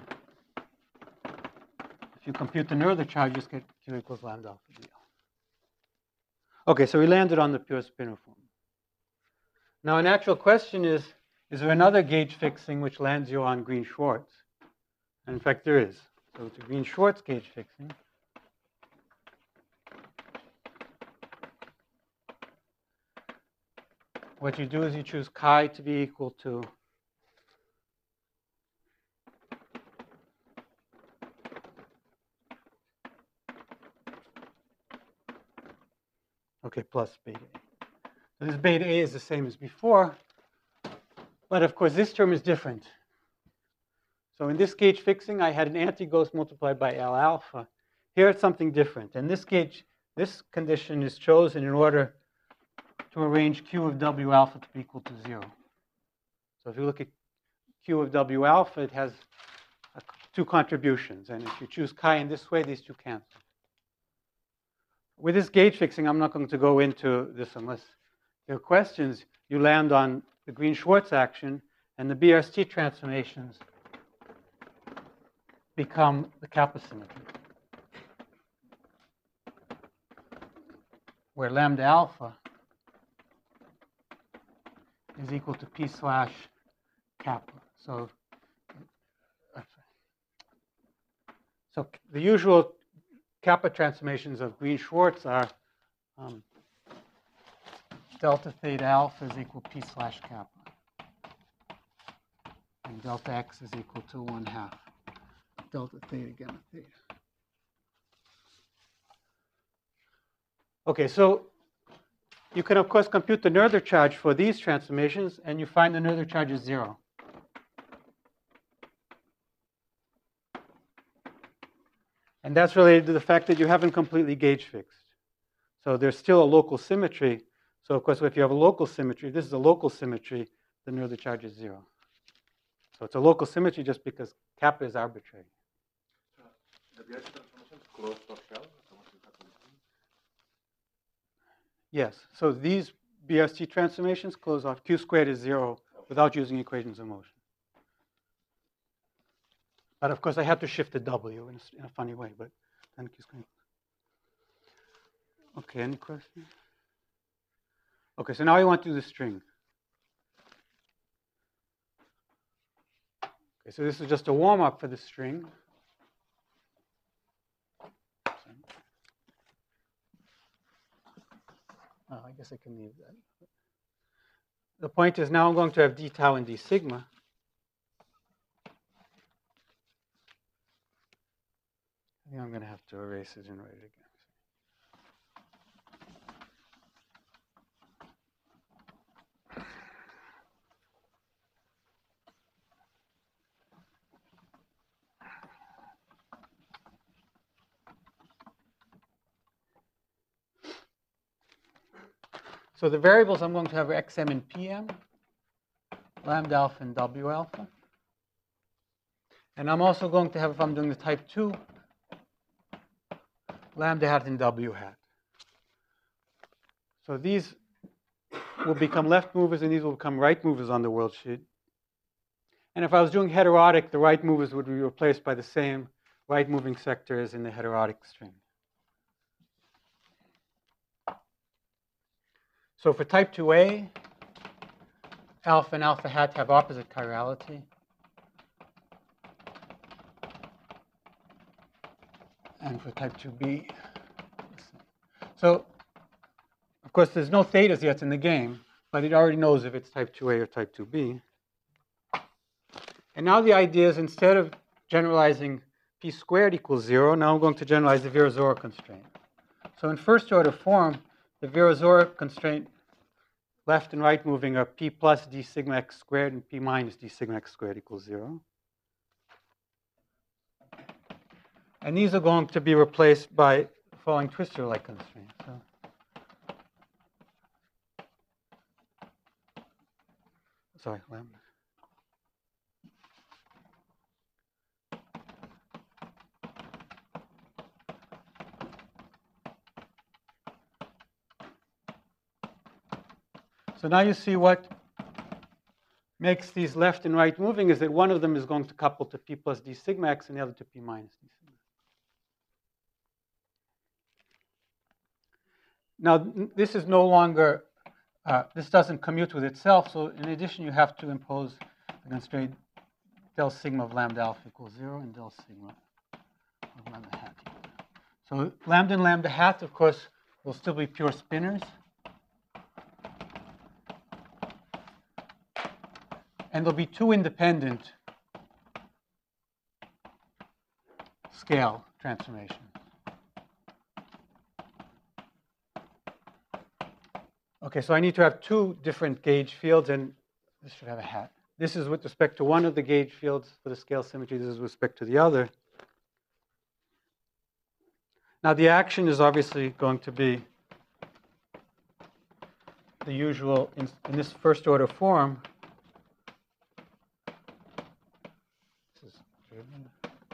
if you compute the Noether charge, you just get Q equals lambda alpha D alpha. Okay, so we landed on the pure spinor form. Now, an actual question is, is there another gauge fixing which lands you on Green-Schwarz? And in fact, there is. So it's a Green-Schwarz gauge fixing. What you do is you choose chi to be equal to okay, plus beta A. So this beta A is the same as before, but of course this term is different. So in this gauge fixing, I had an anti-ghost multiplied by L alpha. Here it's something different. And this gauge, this condition is chosen in order to arrange Q of W alpha to be equal to zero. So if you look at Q of W alpha, it has uh, two contributions. And if you choose chi in this way, these two cancel. With this gauge fixing, I'm not going to go into this unless there are questions. You land on the Green-Schwarz action, and the B R S T transformations become the kappa symmetry, where lambda alpha is equal to P slash kappa. So, so the usual kappa transformations of Green-Schwarz are um, delta theta alpha is equal to P slash kappa, and delta x is equal to one half delta theta gamma theta. Okay, so you can, of course, compute the Noether charge for these transformations, and you find the Noether charge is zero. And that's related to the fact that you haven't completely gauge fixed. So there's still a local symmetry. So, of course, if you have a local symmetry, this is a local symmetry, the Noether charge is zero. So it's a local symmetry just because kappa is arbitrary. The B R S T transformation is closed for shell. Yes, so these B R S T transformations close off. Q squared is zero without using equations of motion. But of course, I have to shift the W in a, in a funny way, but then Q squared. Okay, any questions? Okay, so now I want to do the string. Okay, so this is just a warm-up for the string. Oh, I guess I can leave that. The point is now I'm going to have d tau and d sigma. Yeah, I'm going to have to erase it and write it again. So the variables I'm going to have are xm and pm, lambda alpha and w alpha. And I'm also going to have, if I'm doing the type two, lambda hat and w hat. So these will become left movers and these will become right movers on the world sheet. And if I was doing heterotic, the right movers would be replaced by the same right moving sector as in the heterotic string. So for type two A, alpha and alpha hat have opposite chirality. And for type two B, so of course there's no thetas yet in the game, but it already knows if it's type two A or type two B. And now the idea is, instead of generalizing p squared equals zero, now I'm going to generalize the Virasoro constraint. So in first order form, the Virasoro constraint left and right moving are p plus d sigma x squared and p minus d sigma x squared equals zero. And these are going to be replaced by the following twistor-like constraints. So, sorry, lambda. So now you see what makes these left and right moving is that one of them is going to couple to p plus d sigma x and the other to p minus d sigma. Now, this is no longer, uh, this doesn't commute with itself. So in addition, you have to impose the constraint del sigma of lambda alpha equals zero and del sigma of lambda hat equals zero. So lambda and lambda hat, of course, will still be pure spinors. And there'll be two independent scale transformations. Okay, so I need to have two different gauge fields, and this should have a hat. This is with respect to one of the gauge fields for the scale symmetry. This is with respect to the other. Now, the action is obviously going to be the usual in, in this first order form. This is driven.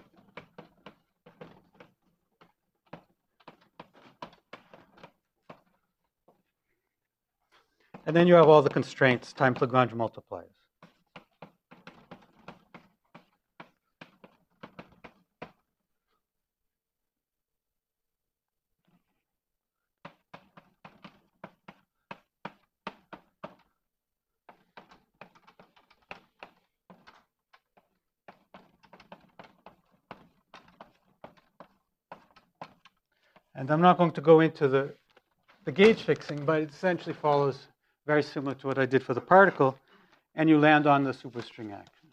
And then you have all the constraints times Lagrange multipliers. And I'm not going to go into the, the gauge fixing, but it essentially follows very similar to what I did for the particle, and you land on the superstring action.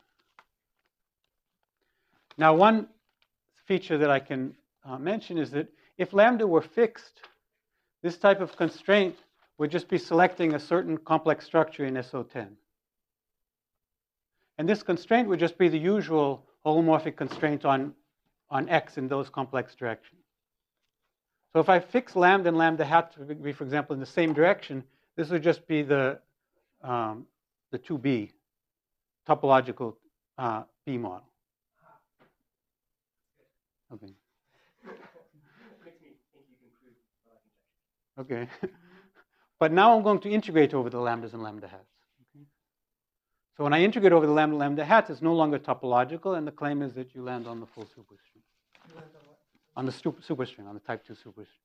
Now, one feature that I can uh, mention is that if lambda were fixed, this type of constraint would just be selecting a certain complex structure in S O ten. And this constraint would just be the usual holomorphic constraint on, on X in those complex directions. So if I fix lambda and lambda hat to be, for example, in the same direction, this would just be the, um, the two B, topological uh, B model. Okay. Makes me think you can prove what I can check. Okay. But now I'm going to integrate over the lambdas and lambda hats. Okay. So when I integrate over the lambda lambda hats, it's no longer topological, and the claim is that you land on the full superstring. You land on what? On the super, superstring, on the type two superstring.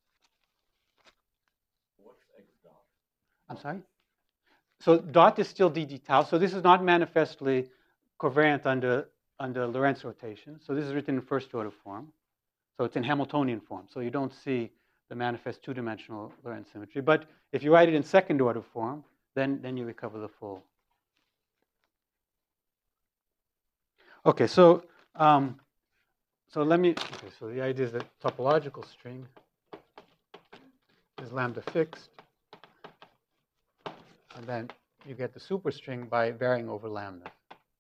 What's X dot? I'm sorry? So dot is still d d tau. So this is not manifestly covariant under, under Lorentz rotation. So this is written in first order form. So it's in Hamiltonian form. So you don't see the manifest two-dimensional Lorentz symmetry. But if you write it in second order form, then, then you recover the full. Okay, so, um, so let me, okay, so the idea is that topological string is lambda fixed, and then you get the superstring by varying over lambda.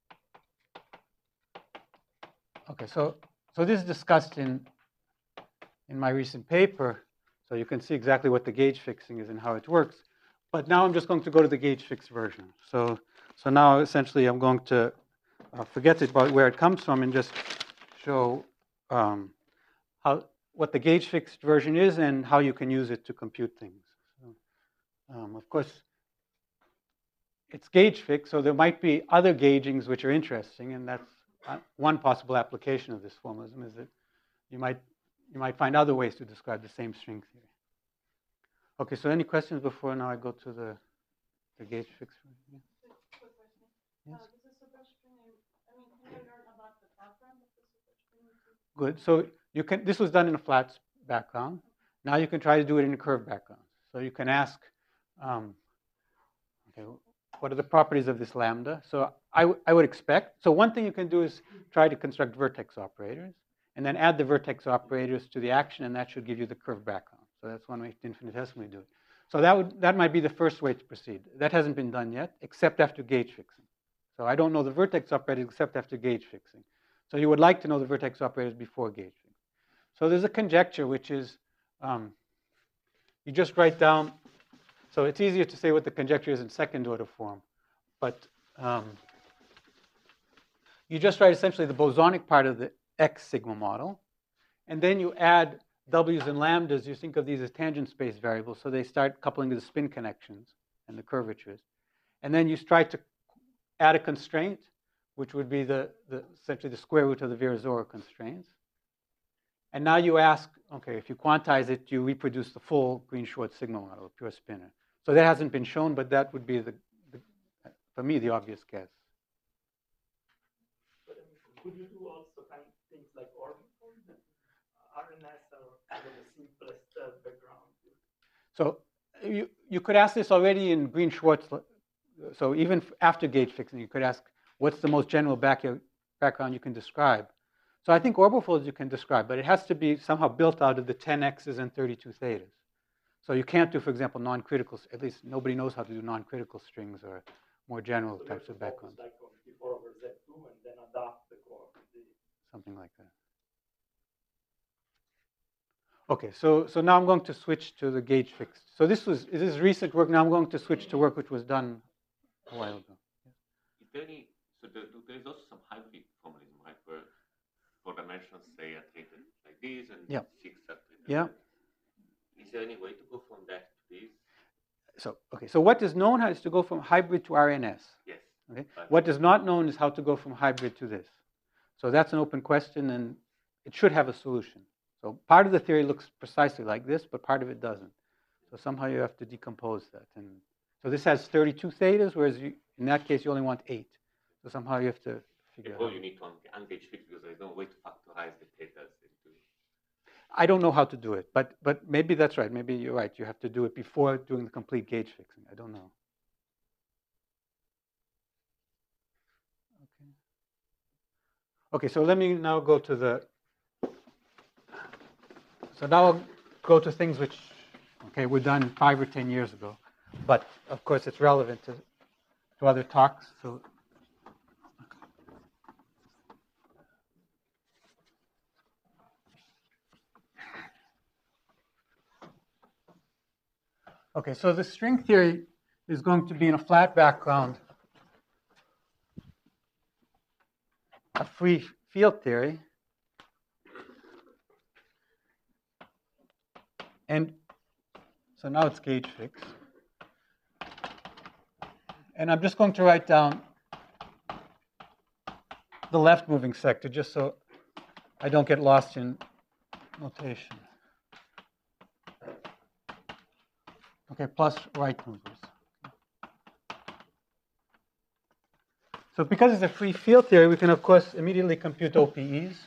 Okay, so so this is discussed in in my recent paper, so you can see exactly what the gauge fixing is and how it works. But now I'm just going to go to the gauge fixed version. So so now essentially I'm going to uh, forget about where it comes from and just show um, how what the gauge fixed version is and how you can use it to compute things. So, um, of course, it's gauge fixed, so there might be other gaugings which are interesting, and that's uh, one possible application of this formalism is that you might you might find other ways to describe the same string theory. Okay, so any questions before now I go to the the gauge fixed version? Yeah. Quick question. Yes. Uh, this is superstring. I mean, can you learn about the background of the superstring? Good. So you can. This was done in a flat background. Now you can try to do it in a curved background. So you can ask, um, okay, what are the properties of this lambda? So I, w- I would expect. So one thing you can do is try to construct vertex operators, and then add the vertex operators to the action, and that should give you the curved background. So that's one way to infinitesimally do it. So that would that might be the first way to proceed. That hasn't been done yet, except after gauge fixing. So I don't know the vertex operators except after gauge fixing. So you would like to know the vertex operators before gauge fixing. So there's a conjecture which is um, you just write down. So it's easier to say what the conjecture is in second order form, but um, you just write essentially the bosonic part of the X sigma model, and then you add W's and lambdas. You think of these as tangent space variables, so they start coupling to the spin connections and the curvatures. And then you try to add a constraint, which would be the, the essentially the square root of the Virasoro constraints. And now you ask, okay, if you quantize it, you reproduce the full Green-Schwartz sigma model, a pure spinner. So that hasn't been shown, but that would be, the, the for me, the obvious guess. But I mean, could you do also kind of things like orbitals? R N S are kind of the simplest uh, background. So you, you could ask this already in Green-Schwartz. So even after gauge fixing, you could ask, what's the most general back, background you can describe? So I think orbifolds you can describe, but it has to be somehow built out of the ten x's and thirty-two thetas. So you can't do, for example, non-critical, at least nobody knows how to do non-critical strings or more general So types of backgrounds. like on P four over Z two and then adapt the core. Something like that. Okay, so, so now I'm going to switch to the gauge fixed. So this was this is recent work. Now I'm going to switch to work which was done a while ago. Is there any, so there, there is also some hybrid formalism, right, where four dimensions say are treated like this and Yeah. six are treated Yeah. like that. Is there any way to go from that to this? So okay, so what is known is to go from hybrid to R N S. Yes. Okay. But What is not known is how to go from hybrid to this. So that's an open question, and it should have a solution. So part of the theory looks precisely like this, but part of it doesn't. So somehow you have to decompose that. And so this has thirty-two thetas, whereas you, in that case you only want eight. So somehow you have to figure or out. you need to un- ungauge fix because there is no way to factorize the thetas into. I don't know how to do it, but but maybe that's right. Maybe you're right. You have to do it before doing the complete gauge fixing. I don't know. Okay. Okay, so let me now go to the. So now I'll go to things which, okay, were done five or ten years ago, but of course it's relevant to to other talks. So. Okay, so the string theory is going to be in a flat background, a free field theory. And so now it's gauge fixed. And I'm just going to write down the left moving sector just so I don't get lost in notation. Okay, plus right movers. So because it's a free field theory, we can, of course, immediately compute O P Es.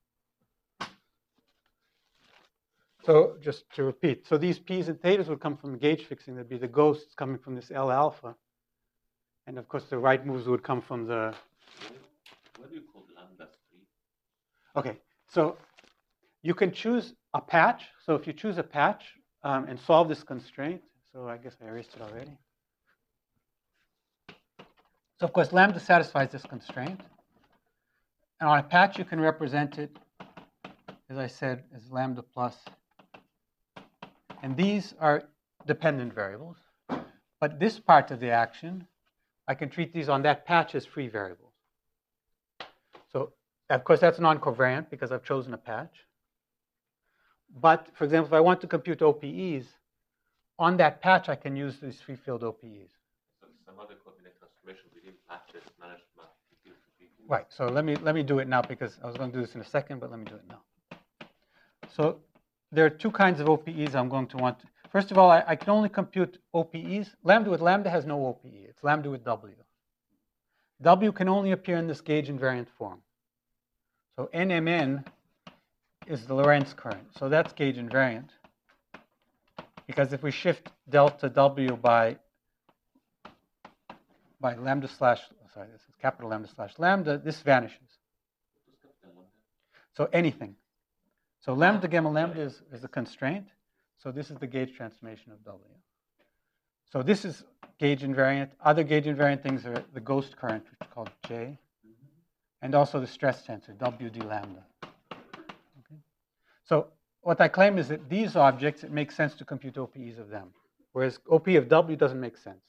So just to repeat, so these P's and thetas would come from gauge fixing. There'd be the ghosts coming from this L alpha. And of course, the right moves would come from the. What do you call lambda three? Okay, So you can choose a patch. So if you choose a patch um, and solve this constraint, so I guess I erased it already. So of course, lambda satisfies this constraint. And on a patch, you can represent it, as I said, as lambda plus. And these are dependent variables. But this part of the action, I can treat these on that patch as free variables. So of course, that's non-covariant because I've chosen a patch. But for example, if I want to compute O P Es, on that patch, I can use these free field O P Es. So some other coordinate transformation within patches managed to compute the field. Right. So let me let me do it now because I was going to do this in a second, but let me do it now. So there are two kinds of O P Es I'm going to want. To, first of all, I, I can only compute O P Es. Lambda with lambda has no O P E. It's lambda with W. W can only appear in this gauge invariant form. So N M N is the Lorentz current. So that's gauge invariant. Because if we shift delta W by, by lambda slash, sorry, this is capital lambda slash lambda, this vanishes. So anything. So lambda gamma lambda is, is the constraint. So this is the gauge transformation of W. So this is gauge invariant. Other gauge invariant things are the ghost current, which is called J, and also the stress tensor, W d lambda. Okay. So what I claim is that these objects, it makes sense to compute O P Es of them, whereas O P of W doesn't make sense.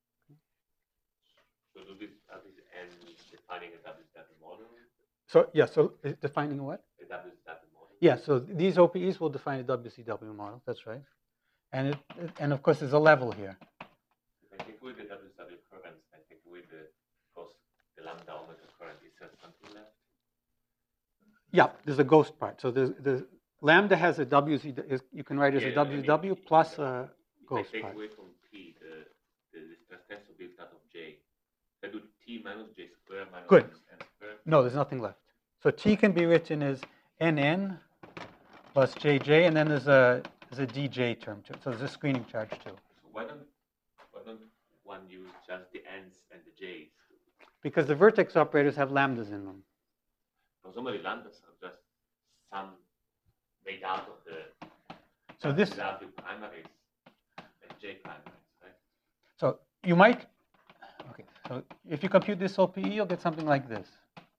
So do this, are these N defining a W Z W model? So yeah, so is defining what? A W Z W model? Yeah, so these O P Es will define a W C W model. That's right. And it, it and of course there's a level here. If I take away the W Z W currents, I take away the cos the lambda omega current. Is there something left? Yeah, there's a ghost part. So the the lambda has a W Z. Is, you can write it as Yeah, a I W Z W mean, plus a If ghost I take part. away from P the the, the stress tensor built out of J, I do T minus J squared minus Good. N squared. No, there's nothing left. So T can be written as N N plus J J, and then there's a there's a D J term too. So there's a screening charge too. So why don't why don't one use just the N's and the J's? Because the vertex operators have lambdas in them. Because normally lambdas are just some made out of the So this. W primaries and J primaries, right? So you might. Okay. So if you compute this O P E, you'll get something like this.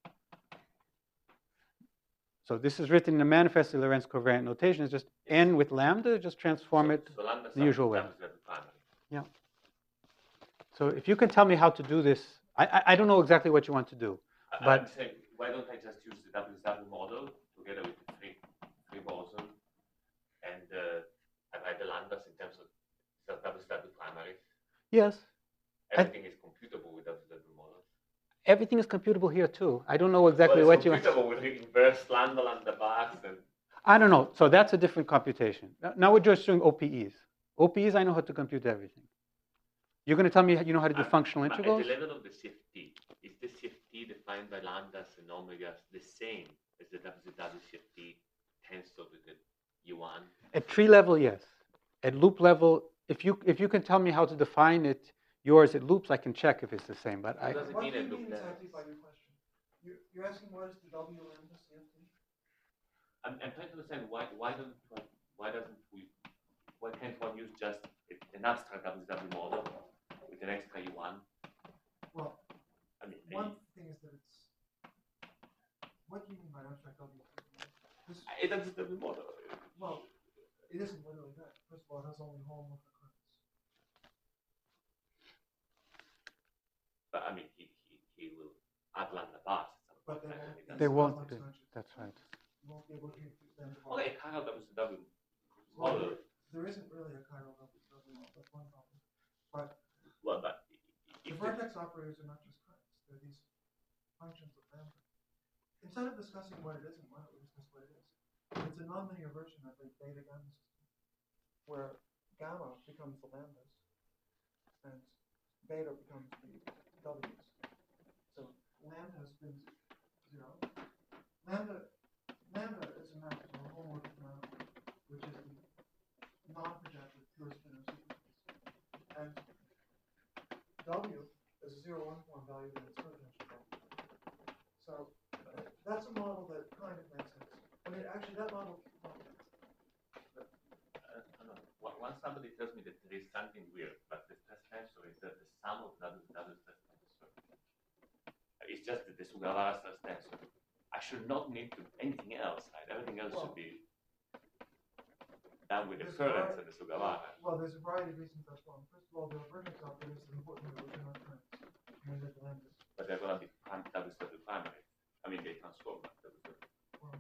So this is written in a manifestly Lorentz covariant notation. It's just N with lambda. Just transform so, it so lambdas the are usual way. W Z W primary. Yeah. So if you can tell me how to do this, I, I, I don't know exactly what you want to do. I, But- I'm saying, why don't I just use the W Z W model together with the free, free boson and uh, I write the lambdas in terms of the W Z W primaries? Yes, I- Everything is computable with W Z W models. everything is computable here too. I don't know exactly well, what you. It's computable with the inverse lambda lambda bars and I don't know. So that's a different computation. Now we're just doing O P Es. O P Es, I know how to compute everything. You're going to tell me you know how to do I'm- functional At integrals? the level of the C F T, is the C F T defined by lambdas and omegas the same as the W Z W C F T tensor with the U one? At tree level, yes. At loop level, if you if you can tell me how to define it, yours at loops, I can check if it's the same. But I, Does it What mean do you at loop mean level? exactly by your question? You're, you're asking what is the W lambda C F T? I'm, I'm trying to understand why why don't why doesn't we why can't one use just an abstract W Z W model with an extra U one? Well, I mean, one thing is that it's. What do you mean by abstract W? This, a W Z W model. well, it isn't literally that. First of all, it has only homomorphic currents. But I mean, he, he, he will add lambda bars. But they and won't- he does- they It's won't. complex Do, matches. that's right. You won't be able to use them. Okay, Kyle W Z W Well, model. there, there isn't really a chiral W W model. That's one problem. But Well, but the if the, vertex operators are not just currents. They're these functions of lambda. Instead of discussing what it is and why don't we discuss what it is? It's a nonlinear version of the beta gamma system, where gamma becomes the lambdas and beta becomes the w's. So lambda spins zero. Lambda lambda is a map to a homomorphic map, which is the non-projective pure spinor sequences. And W is a zero one form value that it's potential. So uh, that's a model that kind of makes sense. somebody tells me that there is something weird, but the stress tensor is the, the sum of W W stress tensor. It's just the, the Sugawara stress tensor. I should not need to anything else, right? Everything else should be done with the There's currents var- and the Sugawara. Well, there's a variety of reasons that's wrong. First of all, the vertex operators is important to return on currents. And the lambdas. But they're going to be prim- W W primary. I mean, they transform W W. Well,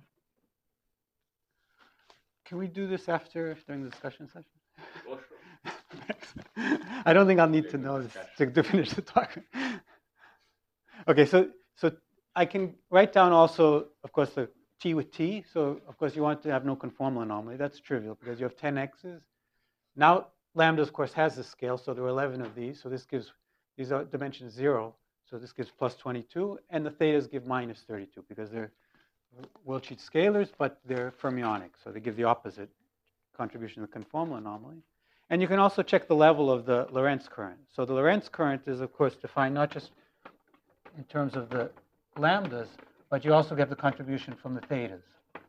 Can we do this after, during the discussion session? Oh, sure. I don't think I'll need to know this to, to finish the talk. Okay, so so I can write down also, of course, the t with t. So of course you want to have no conformal anomaly. That's trivial because you have ten x's. Now lambda, of course, has this scale, so there are eleven of these. So this gives these are dimensions zero. So this gives plus twenty-two, and the thetas give minus thirty-two because they're worldsheet scalars, but they're fermionic, so they give the opposite contribution to the conformal anomaly. And you can also check the level of the Lorentz current. So the Lorentz current is, of course, defined not just in terms of the lambdas, but you also get the contribution from the thetas.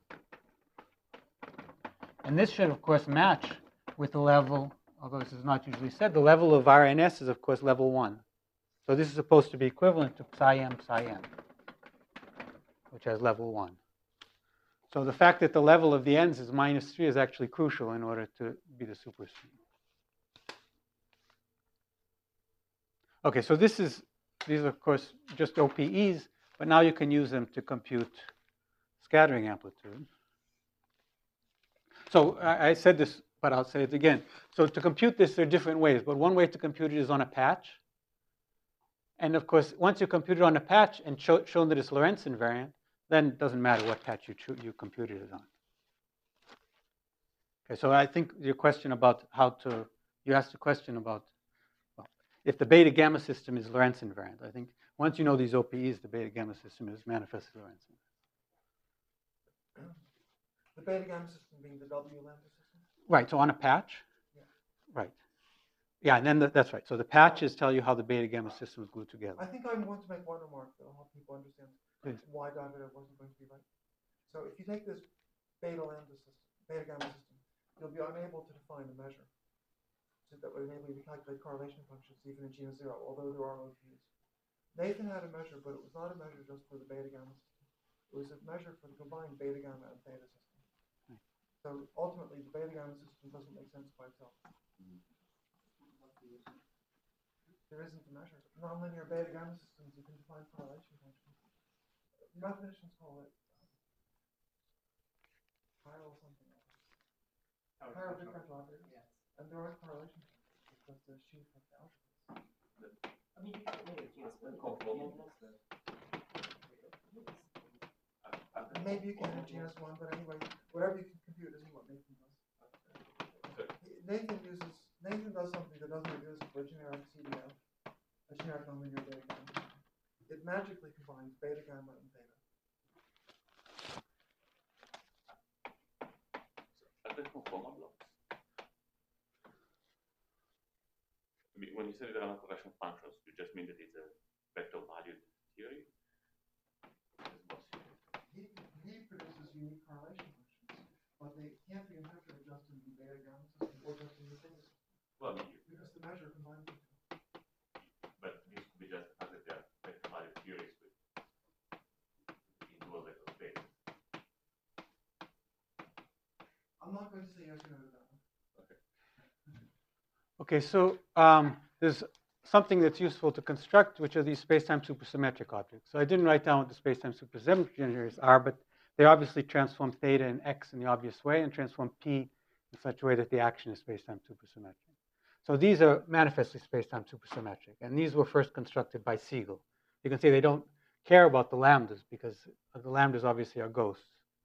And this should, of course, match with the level, although this is not usually said, the level of R N S is, of course, level one. So this is supposed to be equivalent to psi m psi n, which has level one. So the fact that the level of the n's is minus three is actually crucial in order to be the superstring. Okay, so this is, these are, of course, just O P Es, but now you can use them to compute scattering amplitude. So I, I said this, but I'll say it again. So to compute this, there are different ways, but one way to compute it is on a patch. And of course, once you compute it on a patch and show, shown that it's Lorentz invariant, then it doesn't matter what patch you, you computed it on. Okay, so I think your question about how to, you asked a question about, well, if the beta gamma system is Lorentz invariant. I think once you know these O P Es, the beta gamma system is manifestly Lorentz invariant. the beta gamma system being the W lambda system. Right, so on a patch, Yeah. right. Yeah, and then the, that's right. So the patches tell you how the beta gamma systems glue together. I think I want to make one remark that will help people understand Please. why Davide wasn't going to be right. So if you take this beta lambda system, beta gamma system, you'll be unable to define a measure so that would enable you to calculate correlation functions even in genus zero, although there are O Ps. Nathan had a measure, but it was not a measure just for the beta gamma system. It was a measure for the combined beta gamma and theta system. Hmm. So ultimately, the beta gamma system doesn't make sense by itself. Mm-hmm. There isn't a measure. Nonlinear beta gamma systems, you can define correlation functions. Mathematicians call it chiral something else. Chiral differential operators. Yes. And there aren't correlation functions because the sheaf of the algebras. I mean, you can make it Conformal blocks? Maybe you can in G S one, but anyway, whatever you can compute isn't what Nathan does. Nathan uses Nathan does something that doesn't exist for a generic C D F, a generic nonlinear beta gamma. It magically combines beta gamma and theta. Are they conformal blocks? I mean, when you say there are no correlation functions, you just mean that it's a vector valued theory? He, he produces unique correlation functions, but they can't be interpreted just in the beta gamma system or just in the theta system. Well, I mean, you, Because the measure combines them. but this could be just the fact that they are vector valued theories with in dual vector space. I'm not going to say yes or no to that one. Okay, so um, there's something that's useful to construct, which are these space-time supersymmetric objects. So I didn't write down what the space-time supersymmetric generators are, but they obviously transform theta and x in the obvious way and transform p in such a way that the action is space-time supersymmetric. So these are manifestly space-time supersymmetric, and these were first constructed by Siegel. You can see they don't care about the lambdas because the lambdas obviously are ghosts.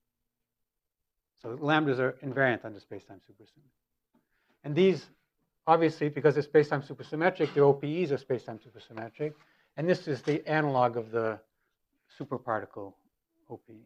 So lambdas are invariant under space-time supersymmetry. And these, obviously, because they're space-time supersymmetric, their O P Es are space-time supersymmetric. And this is the analog of the superparticle O P E.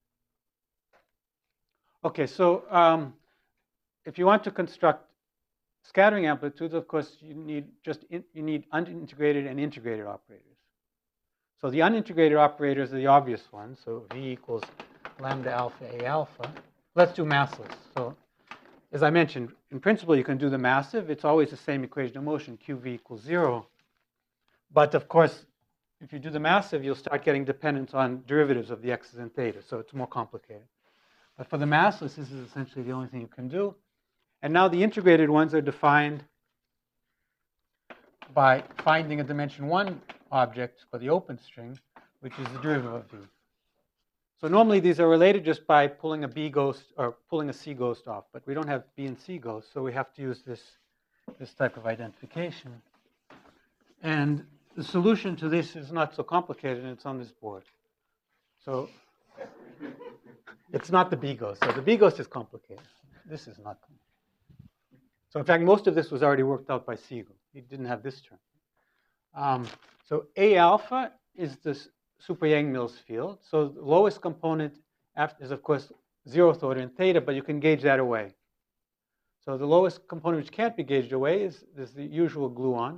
Okay, so um, if you want to construct scattering amplitudes, of course, you need just in, you need unintegrated and integrated operators. So the unintegrated operators are the obvious ones. So V equals lambda alpha A alpha. Let's do massless. So as I mentioned, in principle, you can do the massive. It's always the same equation of motion, Q V equals zero. But of course, if you do the massive, you'll start getting dependence on derivatives of the x's and theta, so it's more complicated. But for the massless, this is essentially the only thing you can do. And now the integrated ones are defined by finding a dimension one object for the open string, which is the derivative of v. So normally these are related just by pulling a b ghost or pulling a c ghost off, but we don't have b and c ghosts, so we have to use this, this type of identification. And the solution to this is not so complicated, and it's on this board. So it's not the b ghost. So the b ghost is complicated. This is not complicated. So in fact, most of this was already worked out by Siegel. He didn't have this term. Um, so A alpha is this super Yang-Mills field. So the lowest component after is, of course, zeroth order in theta, but you can gauge that away. So the lowest component which can't be gauged away is, is the usual gluon.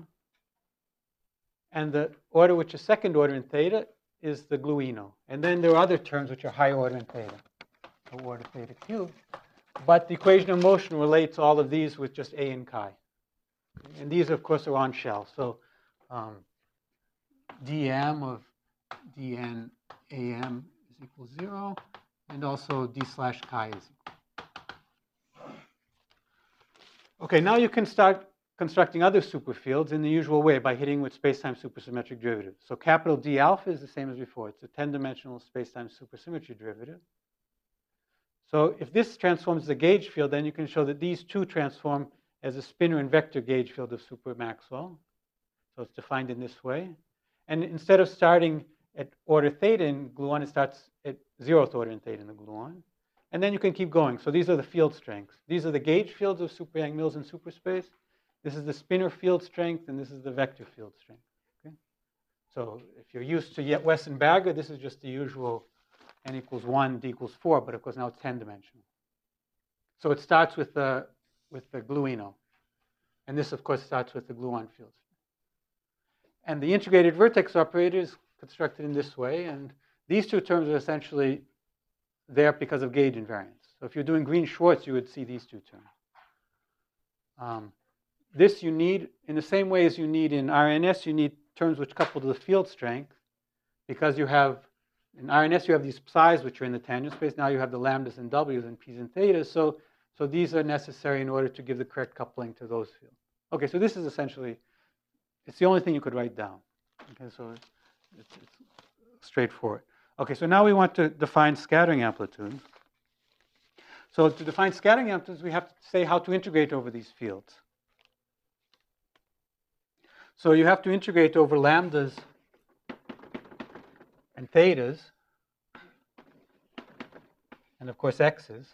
And the order which is second order in theta is the gluino. And then there are other terms which are higher order in theta, so order theta cubed. But the equation of motion relates all of these with just A and chi. And these, of course, are on shell. So um, dm of dn am is equal to zero, and also d slash chi is equal. Okay, now you can start constructing other superfields in the usual way by hitting with space-time supersymmetric derivatives. So capital D alpha is the same as before. It's a ten-dimensional space-time supersymmetry derivative. So if this transforms the gauge field, then you can show that these two transform as a spinor and vector gauge field of super Maxwell. So it's defined in this way. And instead of starting at order theta in gluon, it starts at zeroth order in theta in the gluon. And then you can keep going. So these are the field strengths. These are the gauge fields of super Yang-Mills in superspace. This is the spinor field strength, and this is the vector field strength. Okay? So if you're used to yet Wesson-Bagger, this is just the usual n equals one, d equals four, but of course now it's ten-dimensional. So it starts with the, with the gluino. And this, of course, starts with the gluon field. And the integrated vertex operator is constructed in this way. And these two terms are essentially there because of gauge invariance. So if you're doing Green-Schwarz, you would see these two terms. Um, this you need, in the same way as you need in R N S, you need terms which couple to the field strength, because you have, in R N S, you have these psi's which are in the tangent space. Now you have the lambdas and w's and p's and thetas. So, so these are necessary in order to give the correct coupling to those fields. Okay, so this is essentially, it's the only thing you could write down. Okay, so it's, it's, it's straightforward. Okay, so now we want to define scattering amplitude. So to define scattering amplitudes, we have to say how to integrate over these fields. So you have to integrate over lambdas and thetas, and of course x's.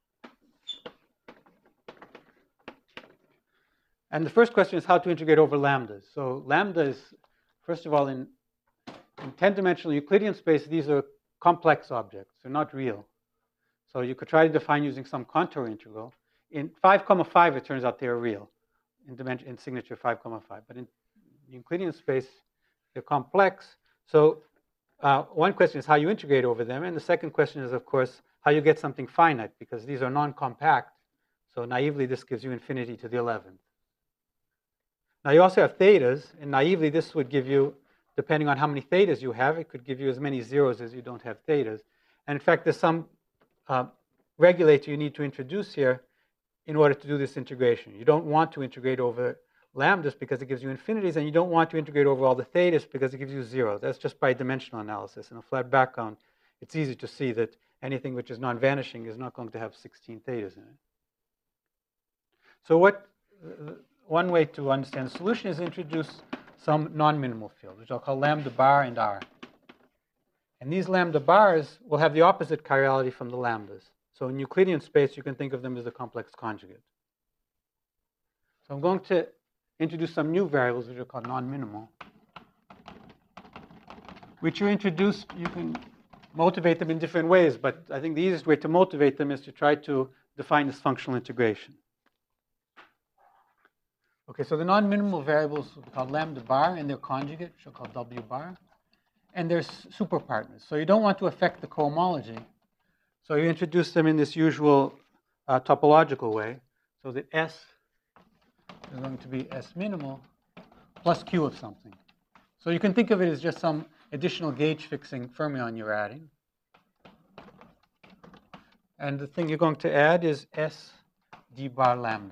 And the first question is how to integrate over lambdas. So lambda is, first of all, in, in ten-dimensional Euclidean space, these are complex objects. They're not real. So you could try to define using some contour integral. In five comma five, it turns out they're real, in, dimension, in signature five comma five. But in Euclidean space, they're complex. So uh, one question is how you integrate over them. And the second question is, of course, how you get something finite, because these are non-compact. So naively, this gives you infinity to the eleventh. Now, you also have thetas. And naively, this would give you, depending on how many thetas you have, it could give you as many zeros as you don't have thetas. And in fact, there's some uh, regulator you need to introduce here in order to do this integration. You don't want to integrate over lambdas because it gives you infinities, and you don't want to integrate over all the thetas because it gives you zeros. That's just by dimensional analysis. In a flat background, it's easy to see that anything which is non-vanishing is not going to have sixteen thetas in it. So what, uh, one way to understand the solution is introduce some non-minimal field, which I'll call lambda bar and r. And these lambda bars will have the opposite chirality from the lambdas. So in Euclidean space, you can think of them as a complex conjugate. So I'm going to introduce some new variables which are called non-minimal, which are introduced. You can motivate them in different ways, but I think the easiest way to motivate them is to try to define this functional integration. Okay, so the non-minimal variables are called lambda bar and their conjugate, which are called W bar. And they're super partners. So you don't want to affect the cohomology. So you introduce them in this usual uh, topological way. so that S is going to be S minimal plus Q of something. So you can think of it as just some additional gauge fixing fermion you're adding. And the thing you're going to add is S d bar lambda.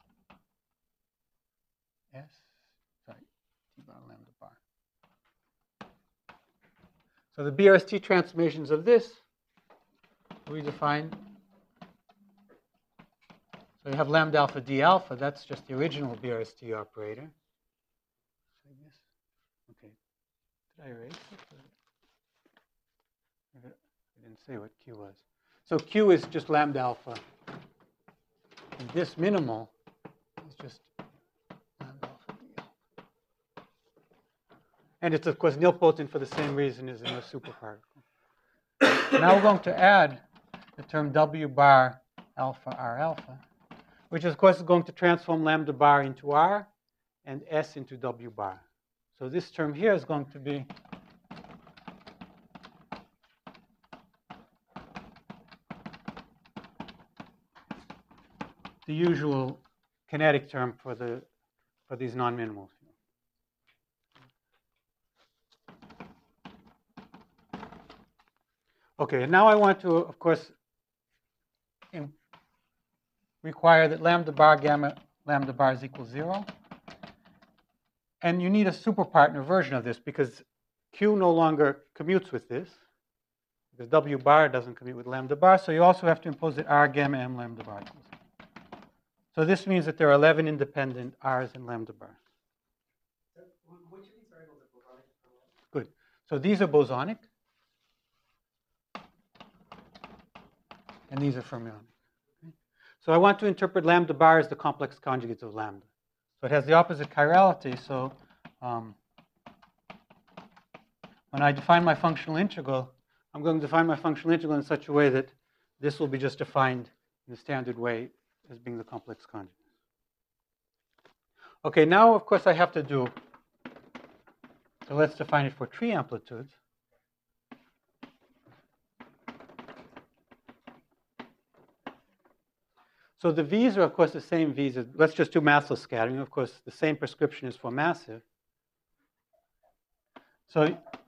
S, sorry, d bar lambda bar. So the B R S T transformations of this we define. So you have lambda alpha d alpha. That's just the original B R S T operator. I guess. Okay. Did I erase it? I didn't say what Q was. So Q is just lambda alpha. And this minimal is just lambda alpha d alpha. And it's, of course, nilpotent for the same reason as in a superparticle. Now we're going to add the term W bar alpha R alpha, which, of course, is going to transform lambda bar into R and S into W bar. So this term here is going to be the usual kinetic term for the for these non-minimal fields. Okay, and now I want to, of course, in, require that lambda bar gamma lambda bar is equal zero. And you need a superpartner version of this because Q no longer commutes with this, because W bar doesn't commute with lambda bar. So you also have to impose that R gamma M lambda bar equals. So this means that there are eleven independent R's in lambda bar. Which of these variables are bosonic? Good. So these are bosonic. And these are fermionic. Okay. So I want to interpret lambda bar as the complex conjugates of lambda. So it has the opposite chirality. So um, when I define my functional integral, I'm going to define my functional integral in such a way that this will be just defined in the standard way as being the complex conjugate. Okay, now, of course, I have to do, so let's define it for tree amplitudes. So the V's are, of course, the same V's. As, let's just do massless scattering. Of course, the same prescription is for massive. So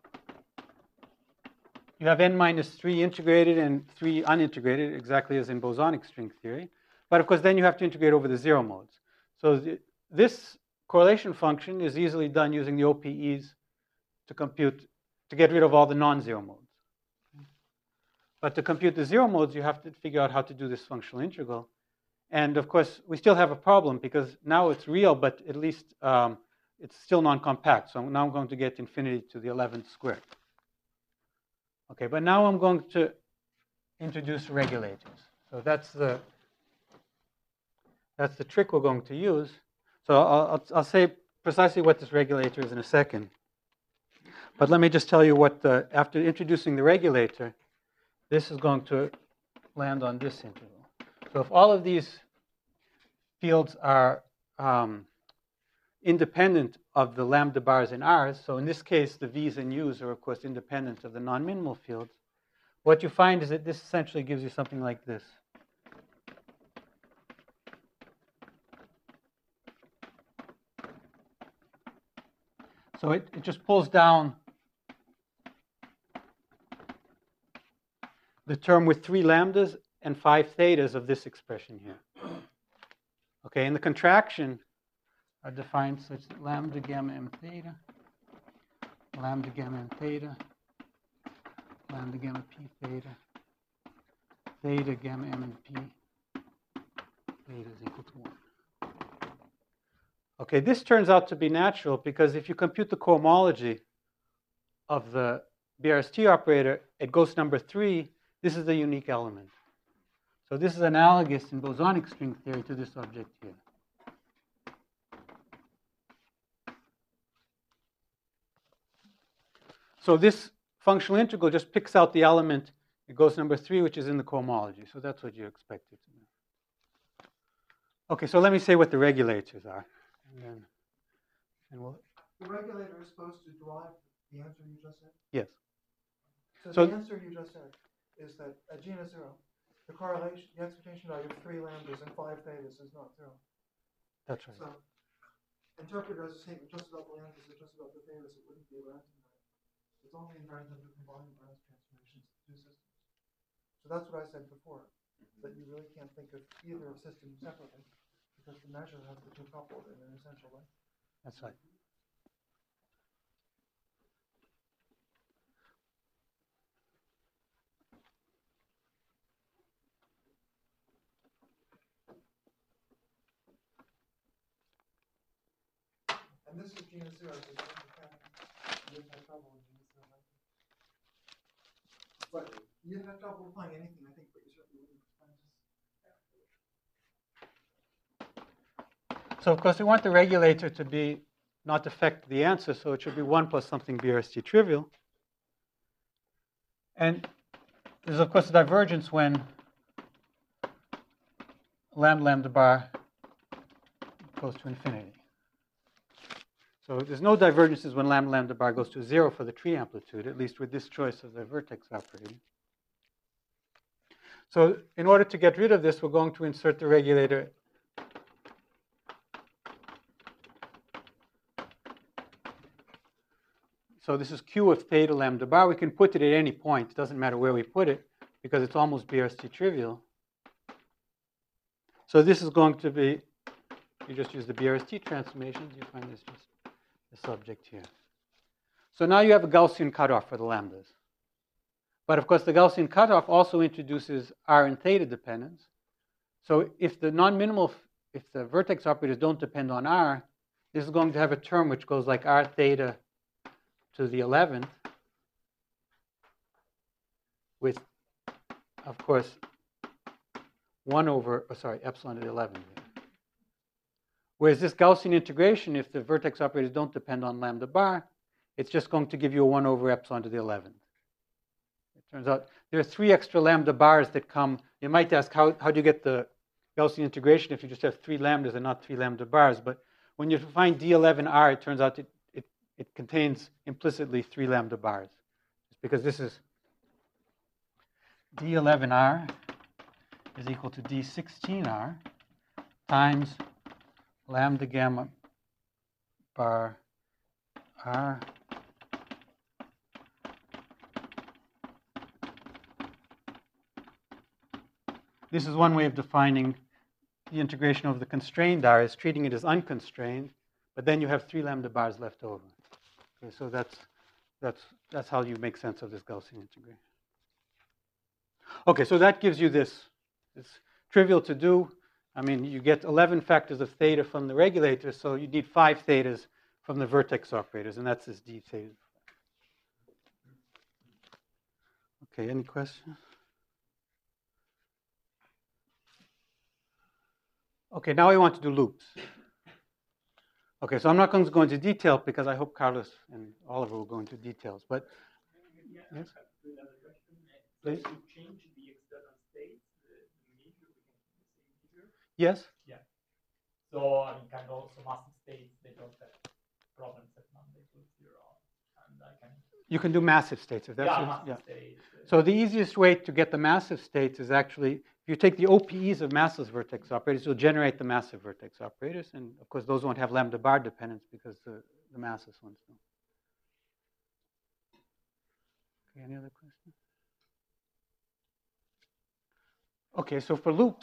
you have n minus three integrated and three unintegrated, exactly as in bosonic string theory. But, of course, then you have to integrate over the zero modes. So the, this correlation function is easily done using the O P Es to compute, to get rid of all the non-zero modes. But to compute the zero modes, you have to figure out how to do this functional integral. And, of course, we still have a problem because now it's real, but at least um, it's still non-compact. So now I'm going to get infinity to the eleventh squared. Okay, but now I'm going to introduce regulators. So that's the, that's the trick we're going to use. So I'll, I'll, I'll say precisely what this regulator is in a second. But let me just tell you what, the, after introducing the regulator, this is going to land on this integral. So if all of these fields are um, independent of the lambda bars and R's, so in this case, the V's and U's are, of course, independent of the non-minimal fields, what you find is that this essentially gives you something like this. So it, it just pulls down the term with three lambdas and five thetas of this expression here. Okay, and the contraction are defined such that lambda gamma m theta, lambda gamma m theta, lambda gamma p theta, theta gamma m and p, theta is equal to one. Okay, this turns out to be natural because if you compute the cohomology of the B R S T operator at ghost number three, this is a unique element. So this is analogous in bosonic string theory to this object here. So this functional integral just picks out the element at ghost number three, which is in the cohomology. So that's what you expect it to do. Okay, so let me say what the regulators are. And then, and we'll, The regulator is supposed to derive the answer you just said? yes. So, So- the answer you just said is that at G N S zero, the correlation, the expectation value of three lambdas and five thetas is not zero. That's right. So interpret it as a statement just about the lambdas or just about the thetas. It wouldn't be invariant. It's only invariant if you combine the branch transformations of two systems. So that's what I said before, that you really can't think of either system separately because the measure has the two coupled in an essential way. That's right. And this is genus zero, so you have had trouble with genus zero. But you had trouble applying anything, I think, but you certainly wouldn't find this. So of course we want the regulator to be not affect the answer, so it should be one plus something B R S T trivial. And there's of course a divergence when lambda lambda bar goes to infinity. So there's no divergences when lambda lambda bar goes to zero for the tree amplitude, at least with this choice of the vertex operator. So in order to get rid of this, we're going to insert the regulator So this is Q of theta lambda bar. We can put it at any point. It doesn't matter where we put it because it's almost B R S T trivial. So this is going to be, you just use the B R S T transformations, you find this just the subject here. So now you have a Gaussian cutoff for the lambdas. But of course, the Gaussian cutoff also introduces R and theta dependence. So if the non-minimal, if the vertex operators don't depend on R, this is going to have a term which goes like R theta to the eleventh with, of course, one over, oh, sorry, epsilon to the eleventh. Whereas this Gaussian integration, if the vertex operators don't depend on lambda bar, it's just going to give you a one over epsilon to the eleventh. It turns out there are three extra lambda bars that come. You might ask, how, how do you get the Gaussian integration if you just have three lambdas and not three lambda bars? But when you find D eleven R, it turns out it, it, it contains implicitly three lambda bars. It's because this is D eleven R is equal to D sixteen R times lambda gamma bar R This is one way of defining the integration of the constrained R, is treating it as unconstrained, but then you have three lambda bars left over. Okay, so that's, that's, that's how you make sense of this Gaussian integration. Okay, so that gives you this. It's trivial to do. I mean, you get eleven factors of theta from the regulator, so you need five thetas from the vertex operators, and that's this D theta. Okay, any questions? Okay, now we want to do loops. Okay, so I'm not going to go into detail because I hope Carlos and Oliver will go into details. But Yeah, yes, I have another question. please. If you change the external state, the, the measure, we can keep the same measure. Yes. Yeah. So I mean, kind of also massive states, they don't have problems at none equals zero, and I can. You can do massive states if that's yeah, it. massive Yeah. states. uh, So the easiest way to get the massive states is actually, if you take the O P Es of massless vertex operators, you'll generate the massive vertex operators. And of course, those won't have lambda bar dependence because the, the massless ones do. Okay, any other questions? Okay, so for loops,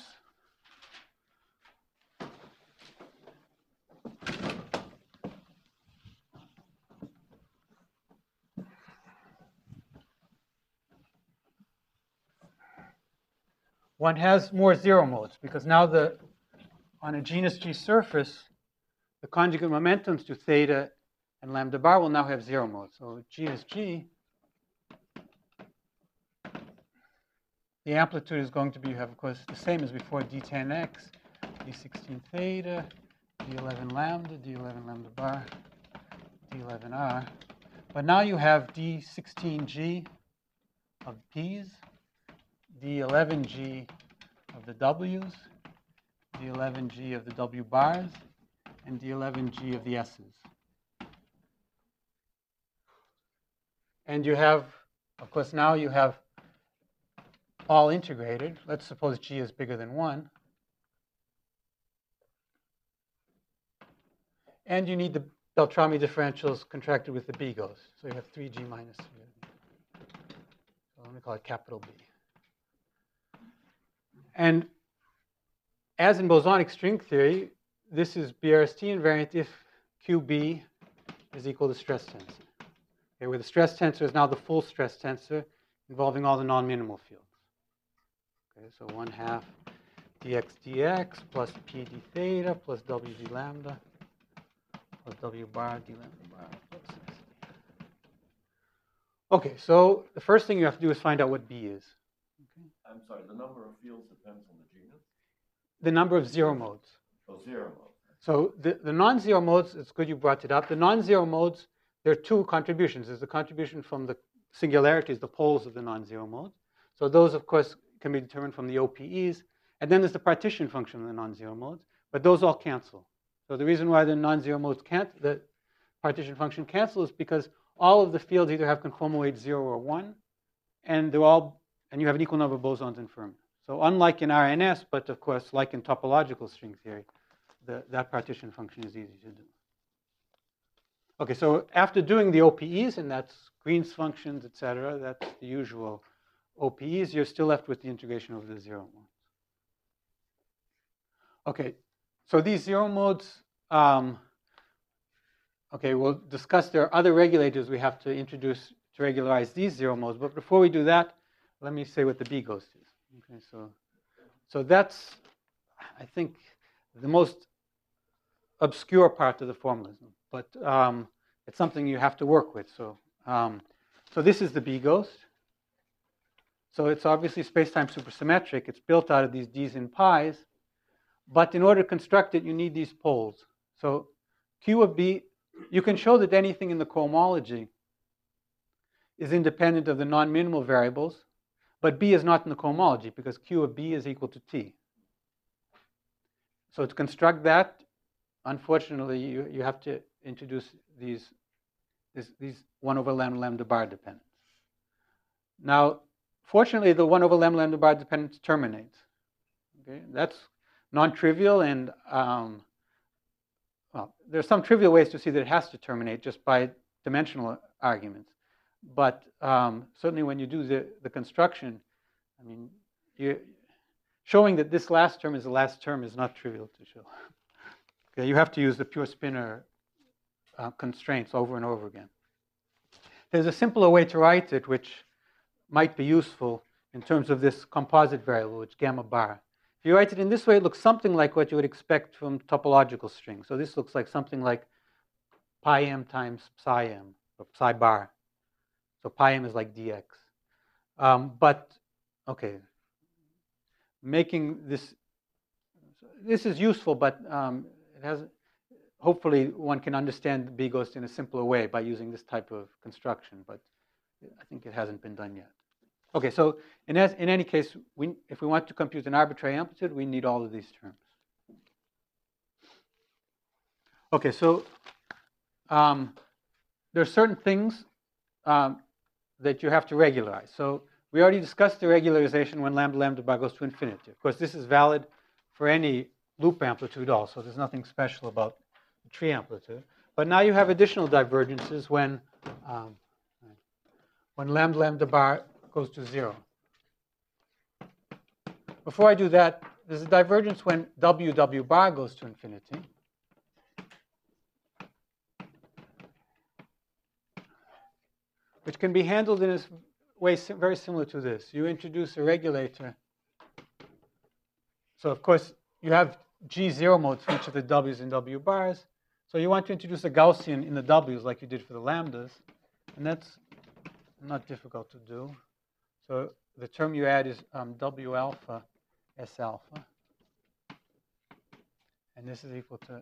one has more zero modes because now the on a genus G surface, the conjugate momentums to theta and lambda bar will now have zero modes. So genus G, the amplitude is going to be, you have, of course, the same as before, D ten X, D sixteen theta, D eleven lambda, D eleven lambda bar, D eleven R. But now you have D sixteen G of P's, D eleven G of the W's, D eleven G of the W bars, and D eleven G of the S's. And you have, of course, now you have all integrated. Let's suppose G is bigger than one. And you need the Beltrami differentials contracted with the Bigos. So you have three G minus three. So let me call it capital B. And as in bosonic string theory, this is B R S T invariant if Q B is equal to stress tensor. Okay, where the stress tensor is now the full stress tensor involving all the non-minimal fields. Okay, so one half dx dx plus p d theta plus w d lambda plus w bar d lambda bar plus s d. Okay, so the first thing you have to do is find out what B is. Okay. I'm sorry, the number of fields depends on the genus? The number of zero modes. Oh, zero mode. So the, the non-zero modes, it's good you brought it up. The non-zero modes, there are two contributions. There's the contribution from the singularities, the poles of the non-zero modes. So those, of course, can be determined from the O P Es. And then there's the partition function of the non-zero modes. But those all cancel. So the reason why the non-zero modes can't, the partition function cancel is because all of the fields either have conformal weight zero or one, and they're all, and you have an equal number of bosons in Fermi. So unlike in R N S, but of course, like in topological string theory, the, that partition function is easy to do. Okay, so after doing the O P Es, and that's Green's functions, et cetera, that's the usual O P Es, you're still left with the integration over the zero modes. Okay, so these zero modes, um, okay, we'll discuss there are other regulators we have to introduce to regularize these zero modes. But before we do that, let me say what the B ghost is. Okay, so, so that's, I think, the most obscure part of the formalism. But um, it's something you have to work with. So, um, so this is the B ghost. So it's obviously space-time supersymmetric. It's built out of these D's and Pi's. But in order to construct it, you need these poles. So Q of B, you can show that anything in the cohomology is independent of the non-minimal variables, but B is not in the cohomology because Q of B is equal to T. So to construct that, unfortunately, you, you have to introduce these, this, these one over lambda lambda bar dependence. Now, fortunately, the one over lambda lambda bar dependence terminates. Okay, that's non-trivial, and um, well, there's some trivial ways to see that it has to terminate just by dimensional arguments. But um, certainly when you do the, the construction, I mean, you, showing that this last term is the last term is not trivial to show. Okay, you have to use the pure spinor uh, constraints over and over again. There's a simpler way to write it, which might be useful in terms of this composite variable, which gamma bar. If you write it in this way, it looks something like what you would expect from topological strings. So this looks like something like pi m times psi m, or psi bar. So pi m is like dx. Um, but, okay, making this, this is useful, but um, it has, hopefully one can understand the B ghost in a simpler way by using this type of construction, but I think it hasn't been done yet. Okay, so in, as, in any case, we, if we want to compute an arbitrary amplitude, we need all of these terms. Okay, so um, there are certain things um, that you have to regularize. So we already discussed the regularization when lambda lambda bar goes to infinity. Of course, this is valid for any loop amplitude also. There's nothing special about the tree amplitude. But now you have additional divergences when, um, when lambda lambda bar goes to zero. Before I do that, there's a divergence when W W bar goes to infinity. Which can be handled in a way very similar to this. You introduce a regulator. So of course, you have G zero modes for each of the W's and W bars. So you want to introduce a Gaussian in the W's like you did for the lambdas. And that's not difficult to do. So the term you add is um, W alpha S alpha. And this is equal to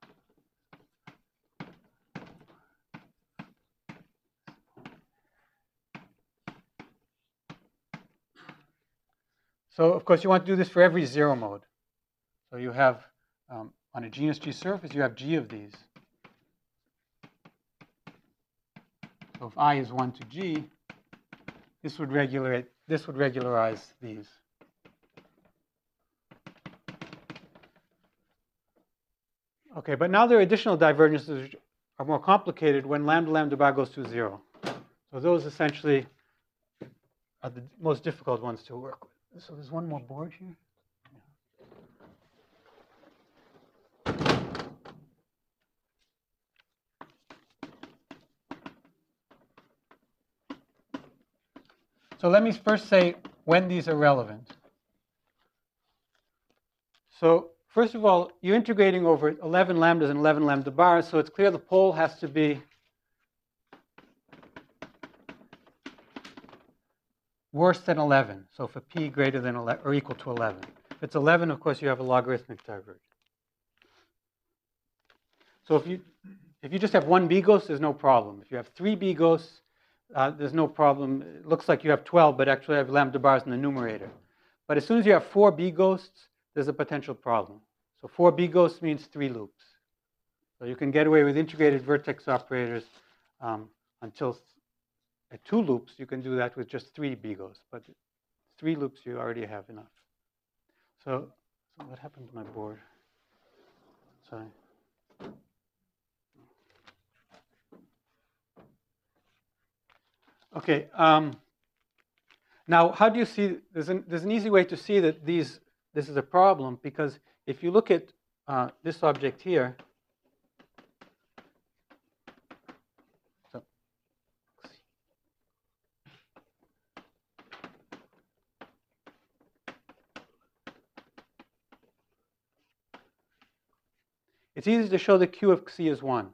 So, of course, you want to do this for every zero mode. So you have, um, on a genus G surface, you have G of these. So if I is one to G, This would regulate, this would regularize these. Okay, but now there are additional divergences which are more complicated when lambda lambda bar goes to zero. So those essentially are the most difficult ones to work with. So there's one more board here. So let me first say when these are relevant. So first of all, you're integrating over eleven lambdas and eleven lambda bars, so it's clear the pole has to be worse than eleven. So for p greater than eleven or equal to eleven. If it's eleven, of course, you have a logarithmic divergence. So if you if you just have one B ghost, there's no problem. If you have three B ghosts, uh, there's no problem. It looks like you have twelve, but actually you have lambda bars in the numerator. But as soon as you have four B ghosts, there's a potential problem. So four B ghosts means three loops. So you can get away with integrated vertex operators um, until at two loops. You can do that with just three B ghosts, but three loops you already have enough. So, so what happened to my board? Sorry. Okay. Um, now, how do you see? There's an, there's an easy way to see that these this is a problem, because if you look at uh, this object here, so it's easy to show that Q of Xi is one.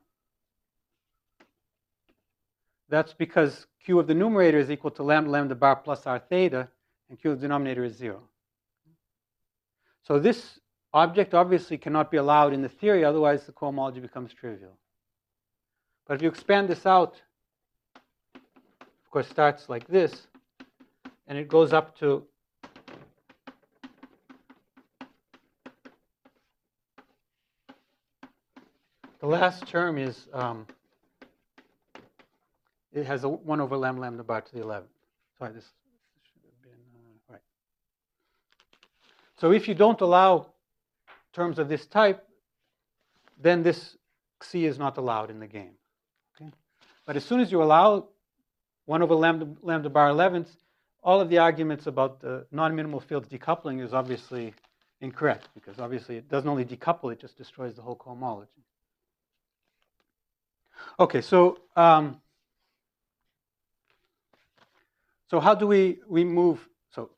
That's because Q of the numerator is equal to lambda lambda bar plus r theta, and Q of the denominator is zero. So this object obviously cannot be allowed in the theory, otherwise the cohomology becomes trivial. But if you expand this out, of course, starts like this, and it goes up to the last term is um, it has a one over lambda lambda bar to the eleventh. Sorry, this should have been uh, right. So if you don't allow terms of this type, then this Xi is not allowed in the game. Okay? But as soon as you allow one over lambda, lambda bar elevenths, all of the arguments about the non-minimal fields decoupling is obviously incorrect, because obviously it doesn't only decouple, it just destroys the whole cohomology. Okay, so um, so how do we remove? So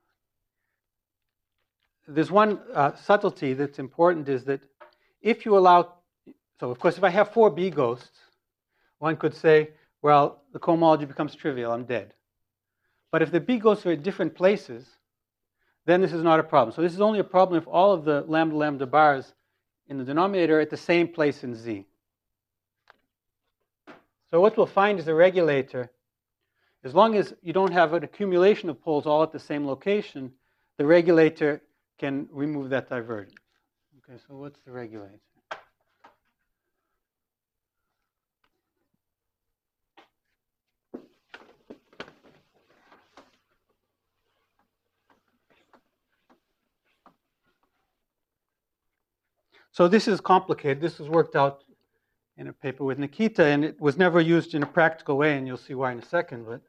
there's one uh, subtlety that's important, is that if you allow, so of course if I have four B ghosts, one could say, well, the cohomology becomes trivial, I'm dead. But if the B ghosts are at different places, then this is not a problem. So this is only a problem if all of the lambda lambda bars in the denominator are at the same place in Z. So what we'll find is a regulator, as long as you don't have an accumulation of poles all at the same location, the regulator can remove that divergence. Okay, so what's the regulator? So this is complicated. This was worked out in a paper with Nikita, and it was never used in a practical way, and you'll see why in a second. But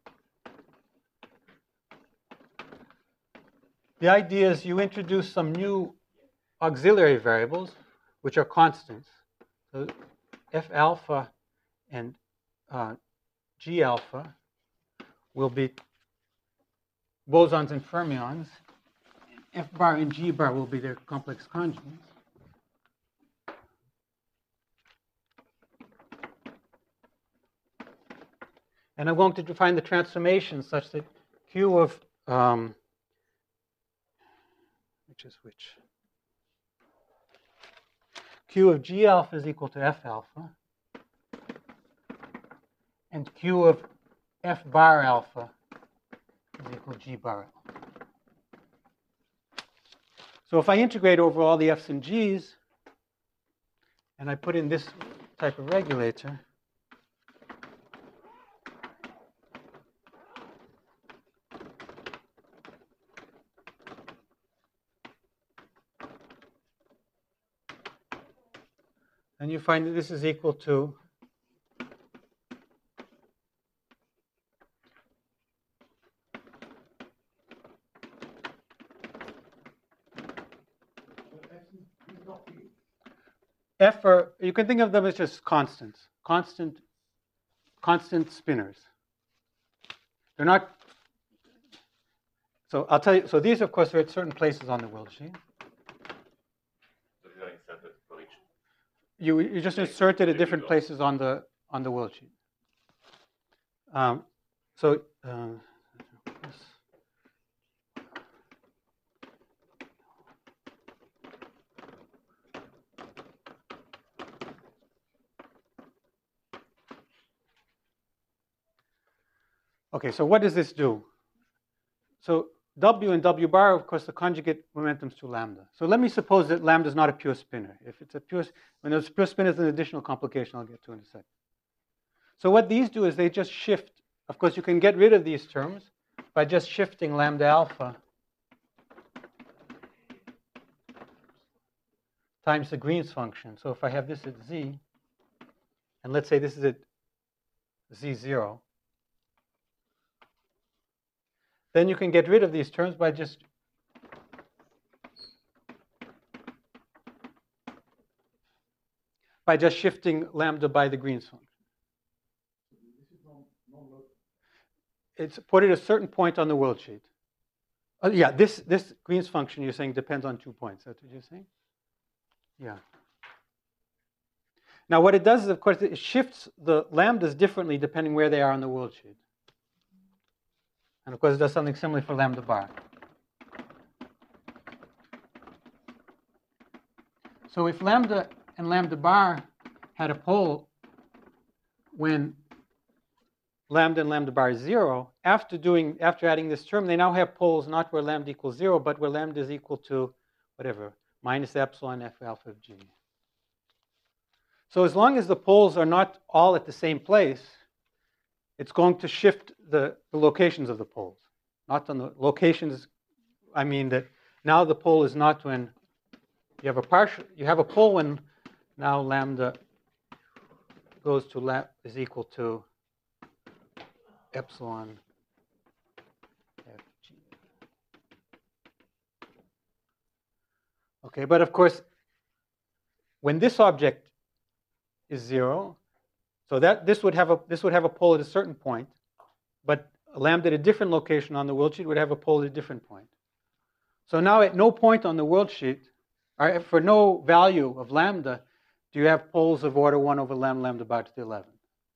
the idea is you introduce some new auxiliary variables, which are constants. So F alpha and uh, G alpha will be bosons and fermions. F bar and G bar will be their complex conjugates. And I'm going to define the transformation such that Q of, um, which is which? Q of G alpha is equal to F alpha. And Q of F bar alpha is equal to G bar alpha. So if I integrate over all the F's and G's, and I put in this type of regulator, then you find that this is equal to F are, you can think of them as just constants, constant, constant spinors. They're not, so I'll tell you, so these of course are at certain places on the world sheet. So these are inserted for each. You, you just insert it at different places on the, on the world sheet. Um, so, uh, okay, so what does this do? So W and W bar, of course, the conjugate momentums to lambda. So let me suppose that lambda is not a pure spinor. If it's a pure, when there's pure spinor, it's an additional complication I'll get to in a second. So what these do is they just shift. Of course, you can get rid of these terms by just shifting lambda alpha times the Green's function. So if I have this at z, and let's say this is at z zero, then you can get rid of these terms by just by just shifting lambda by the Green's function. It's put at a certain point on the world sheet. Oh, yeah, this, this Green's function you're saying depends on two points. That's what you're saying? Yeah. Now what it does is, of course, it shifts the lambdas differently depending where they are on the world sheet. And of course, it does something similar for lambda bar. So if lambda and lambda bar had a pole when lambda and lambda bar is zero, after doing after adding this term, they now have poles not where lambda equals zero, but where lambda is equal to whatever, minus epsilon f alpha of g. So as long as the poles are not all at the same place, it's going to shift the, the locations of the poles. Not on the locations, I mean that now the pole is not when you have a partial, you have a pole when now lambda goes to lambda is equal to epsilon fg. Okay, but of course, when this object is zero, so that this would have a this would have a pole at a certain point, but lambda at a different location on the world sheet would have a pole at a different point. So now at no point on the world sheet, or for no value of lambda, do you have poles of order one over lambda lambda bar to the eleventh.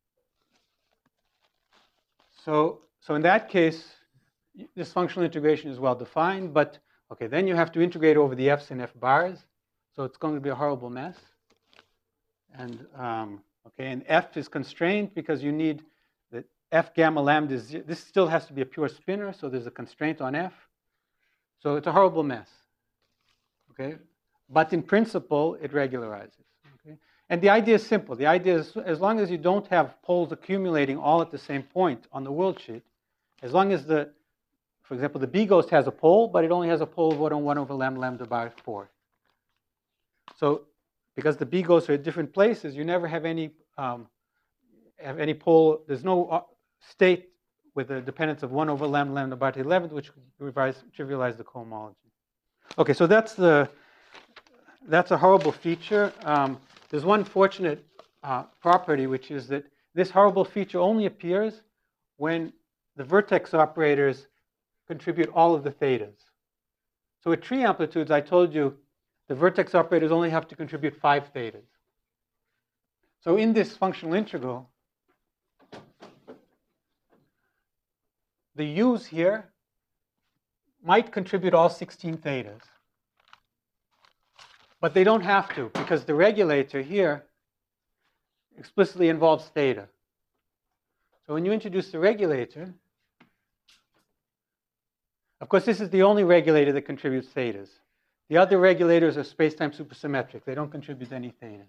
So so in that case, this functional integration is well defined, but okay, then you have to integrate over the f's and f bars, so it's going to be a horrible mess. And um, okay, and f is constrained because you need that f gamma lambda is, this still has to be a pure spinor, so there's a constraint on f. So it's a horrible mess. Okay, but in principle, it regularizes. Okay, and the idea is simple. The idea is as long as you don't have poles accumulating all at the same point on the world sheet, as long as the, for example, the B ghost has a pole, but it only has a pole of one over lambda lambda bar four. So because the B ghosts are at different places, you never have any um, have any pole. There's no state with a dependence of one over lambda lambda bar to the eleventh, which would trivialize the cohomology. Okay, so that's the that's a horrible feature. Um, there's one fortunate uh, property, which is that this horrible feature only appears when the vertex operators contribute all of the thetas. So at tree amplitudes, I told you, the vertex operators only have to contribute five thetas. So in this functional integral, the u's here might contribute all sixteen thetas. But they don't have to, because the regulator here explicitly involves theta. So when you introduce the regulator, of course, this is the only regulator that contributes thetas. The other regulators are space-time supersymmetric. They don't contribute any theta.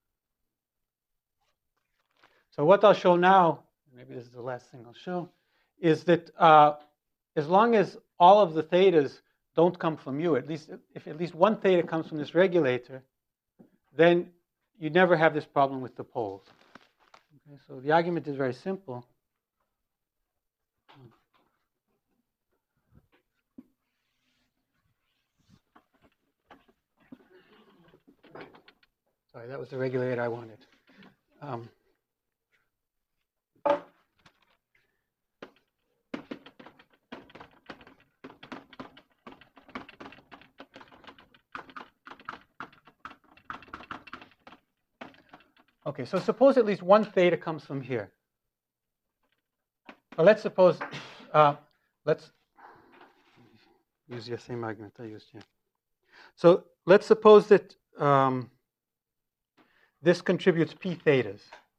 So what I'll show now, maybe this is the last thing I'll show, is that uh, as long as all of the thetas don't come from you, at least if at least one theta comes from this regulator, then you never have this problem with the poles. Okay, so the argument is very simple. Sorry, that was the regulator I wanted. Um, Okay, so suppose at least one theta comes from here. Well, let's suppose, uh, let's use the same argument I used here. So let's suppose that um, this contributes p thetas.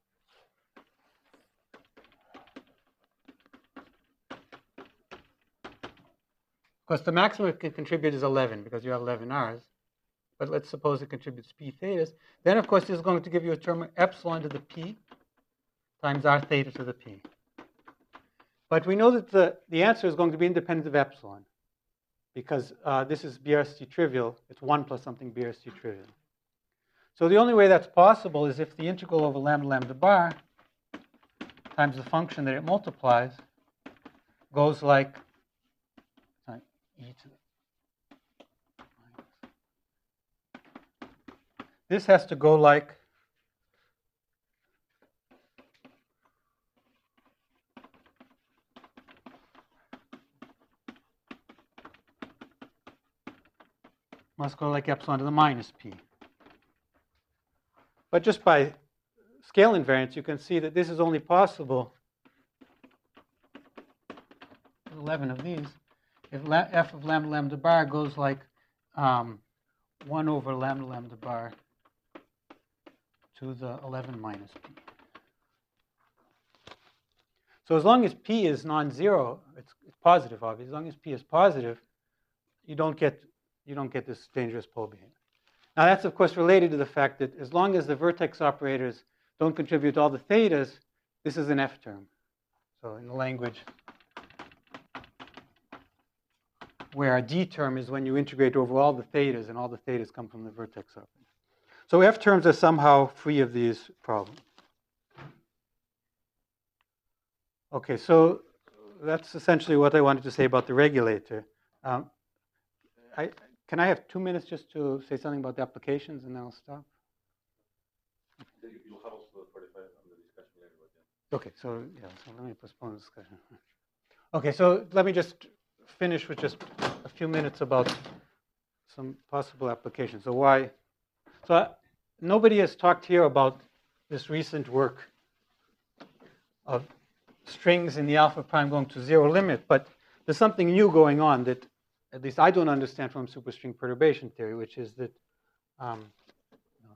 Of course, the maximum it can contribute is eleven because you have eleven R's. But let's suppose it contributes p thetas. Then, of course, this is going to give you a term epsilon to the p times r theta to the p. But we know that the, the answer is going to be independent of epsilon because uh, this is B R S T trivial. It's one plus something B R S T trivial. So the only way that's possible is if the integral over lambda lambda bar times the function that it multiplies goes like uh, e to the This has to go like must go like epsilon to the minus p. But just by scale invariance, you can see that this is only possible eleven of these if f of lambda lambda bar goes like um, one over lambda lambda bar to the eleven minus p. So as long as p is non-zero, it's, it's positive, obviously. As long as p is positive, you don't get you don't get this dangerous pole behavior. Now that's of course related to the fact that as long as the vertex operators don't contribute all the thetas, this is an F term. So in the language where a D term is when you integrate over all the thetas, and all the thetas come from the vertex operator. So F terms are somehow free of these problems. Okay, so that's essentially what I wanted to say about the regulator. Um, I, can I have two minutes just to say something about the applications, and then I'll stop? You'll have also the forty-five on the discussion later. But yeah. Okay, so yeah, so let me postpone the discussion. Okay, so let me just finish with just a few minutes about some possible applications. So why? So I, nobody has talked here about this recent work of strings in the alpha prime going to zero limit, but there's something new going on that at least I don't understand from superstring perturbation theory, which is that um, no,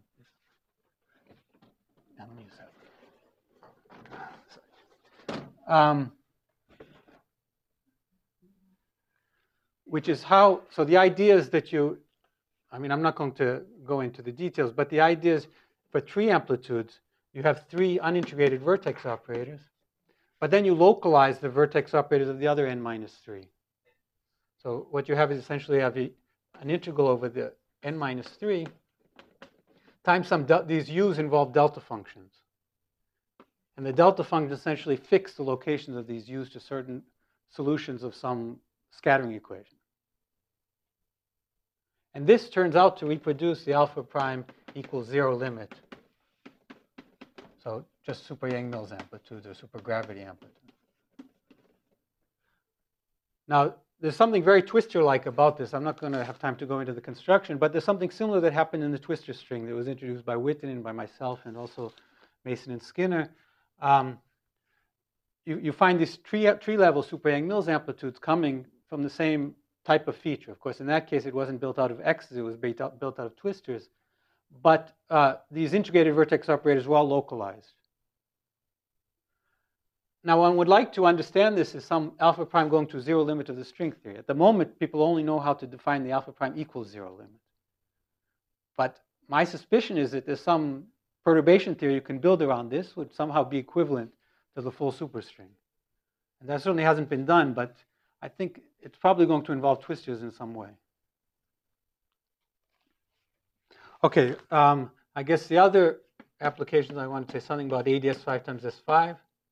let me use that. Um, which is how, so the idea is that you, I mean, I'm not going to go into the details, but the idea is for three amplitudes, you have three unintegrated vertex operators, but then you localize the vertex operators of the other n minus three. So what you have is essentially have a, an integral over the n minus three times some, these u's involve delta functions. And the delta functions essentially fix the locations of these u's to certain solutions of some scattering equation. And this turns out to reproduce the alpha prime equals zero limit. So just super Yang-Mills amplitude or supergravity amplitude. Now, there's something very twistor-like about this. I'm not going to have time to go into the construction, but there's something similar that happened in the twistor string that was introduced by Witten and by myself and also Mason and Skinner. Um, you, you find these tree, tree-level super Yang-Mills amplitudes coming from the same type of feature. Of course, in that case, it wasn't built out of X's. It was built out, built out of twistors. But uh, these integrated vertex operators were all localized. Now, one would like to understand this as some alpha prime going to zero limit of the string theory. At the moment, people only know how to define the alpha prime equals zero limit. But my suspicion is that there's some perturbation theory you can build around this would somehow be equivalent to the full superstring. And that certainly hasn't been done, but I think it's probably going to involve twistors in some way. Okay, um, I guess the other applications I want to say something about A D S five times S five.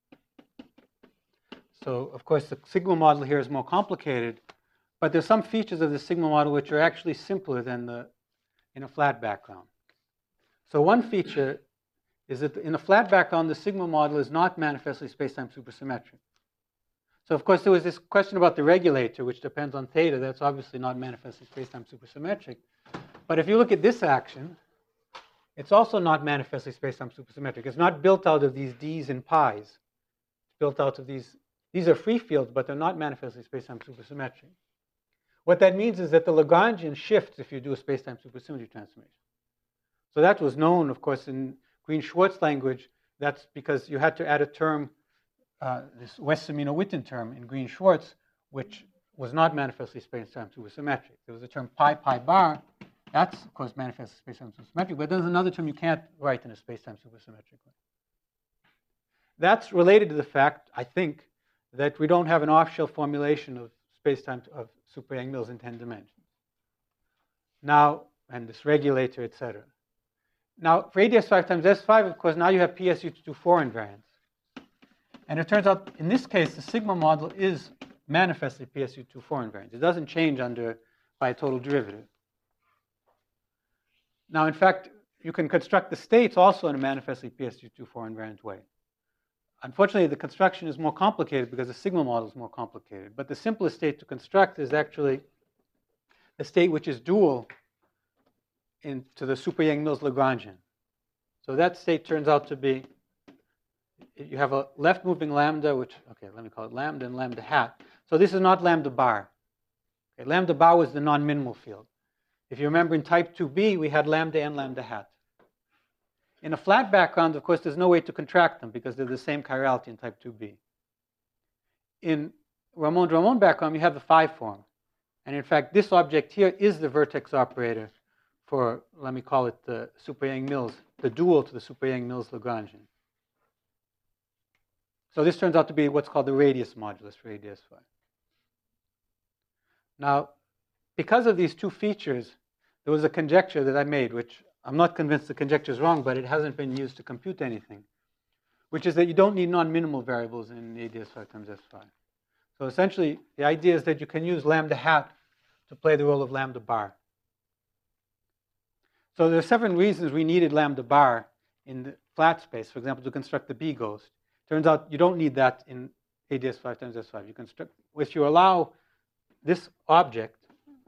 So, of course, the sigma model here is more complicated, but there's some features of the sigma model which are actually simpler than the in a flat background. So one feature is that in a flat background, the sigma model is not manifestly spacetime supersymmetric. So, of course, there was this question about the regulator, which depends on theta. That's obviously not manifestly spacetime supersymmetric. But if you look at this action, it's also not manifestly spacetime supersymmetric. It's not built out of these d's and pi's. It's built out of these. These are free fields, but they're not manifestly spacetime supersymmetric. What that means is that the Lagrangian shifts if you do a spacetime supersymmetry transformation. So that was known, of course, in Green-Schwarz language. That's because you had to add a term, uh, this Wess-Zumino-Witten term in Green-Schwarz, which was not manifestly spacetime supersymmetric. There was a term pi pi bar. That's, of course, manifestly spacetime supersymmetric, but there's another term you can't write in a spacetime supersymmetric way. That's related to the fact, I think, that we don't have an off-shell formulation of spacetime of super Yang-Mills in ten dimensions. Now, and this regulator, et cetera. Now, for A D S five times S five, of course, now you have P S U two four invariance. And it turns out, in this case, the sigma model is manifestly P S U two four invariance. It doesn't change under by a total derivative. Now, in fact, you can construct the states also in a manifestly P S U two four invariant way. Unfortunately, the construction is more complicated because the sigma model is more complicated. But the simplest state to construct is actually a state which is dual into the super Yang-Mills Lagrangian. So that state turns out to be, you have a left-moving lambda, which, okay, let me call it lambda and lambda hat. So this is not lambda bar. Okay, lambda bar was the non-minimal field. If you remember in type two B, we had lambda and lambda hat. In a flat background, of course, there's no way to contract them because they're the same chirality in type two B. In Ramond-Ramond background, you have the phi form. And in fact, this object here is the vertex operator for, let me call it the super Yang-Mills, the dual to the super Yang-Mills Lagrangian. So this turns out to be what's called the radius modulus for A D S five. Now, because of these two features, there was a conjecture that I made, which I'm not convinced the conjecture is wrong, but it hasn't been used to compute anything, which is that you don't need non-minimal variables in A D S five times S five. So essentially, the idea is that you can use lambda hat to play the role of lambda bar. So there are seven reasons we needed lambda bar in the flat space, for example, to construct the B ghost. Turns out you don't need that in A D S five times S five. You construct, if you allow this object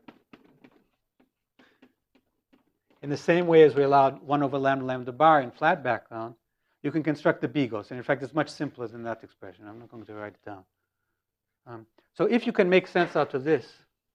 in the same way as we allowed one over lambda lambda bar in flat background, you can construct the B ghost. And in fact, it's much simpler than that expression. I'm not going to write it down. Um, so if you can make sense out of this,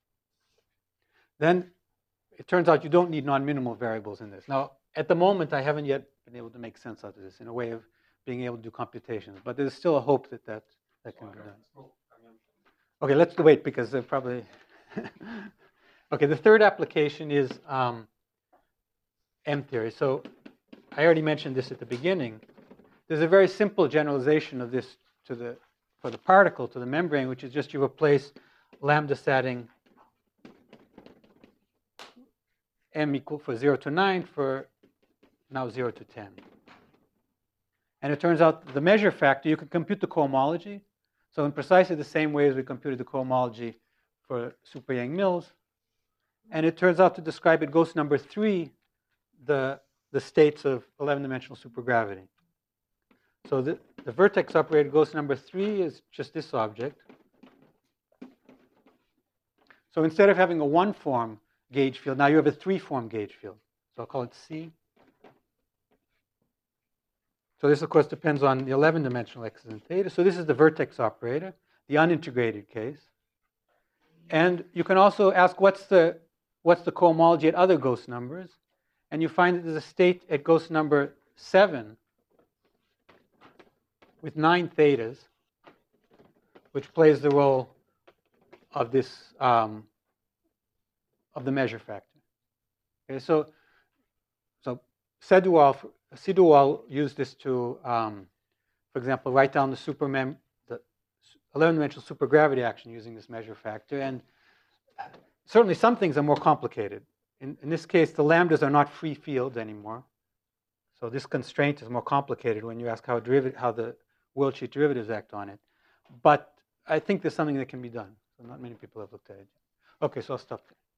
then it turns out you don't need non-minimal variables in this. Now, at the moment, I haven't yet been able to make sense out of this in a way of being able to do computations. But there's still a hope that that, that can be done. Okay, let's wait because they're probably... Okay, the third application is um, M-theory. So I already mentioned this at the beginning. There's a very simple generalization of this to the, for the particle to the membrane, which is just you replace lambda setting m equal for zero to nine for now zero to ten. And it turns out the measure factor, you can compute the cohomology. So in precisely the same way as we computed the cohomology for super Yang-Mills. And it turns out to describe at ghost number three the, the states of eleven-dimensional supergravity. So the, the vertex operator ghost number three is just this object. So instead of having a one-form gauge field, now you have a three-form gauge field. So I'll call it C. So this, of course, depends on the eleven-dimensional x's and theta. So this is the vertex operator, the unintegrated case. And you can also ask what's the, what's the cohomology at other ghost numbers. And you find that there's a state at ghost number seven with nine thetas, which plays the role of this, um, of the measure factor. Okay, so, so Sedoual, Sedoual used this to, um, for example, write down the supermem, the eleven-dimensional supergravity action using this measure factor. And certainly some things are more complicated. In, in this case, the lambdas are not free fields anymore. So this constraint is more complicated when you ask how, derivative, how the world sheet derivatives act on it. But I think there's something that can be done. So not many people have looked at it. Okay, so I'll stop there.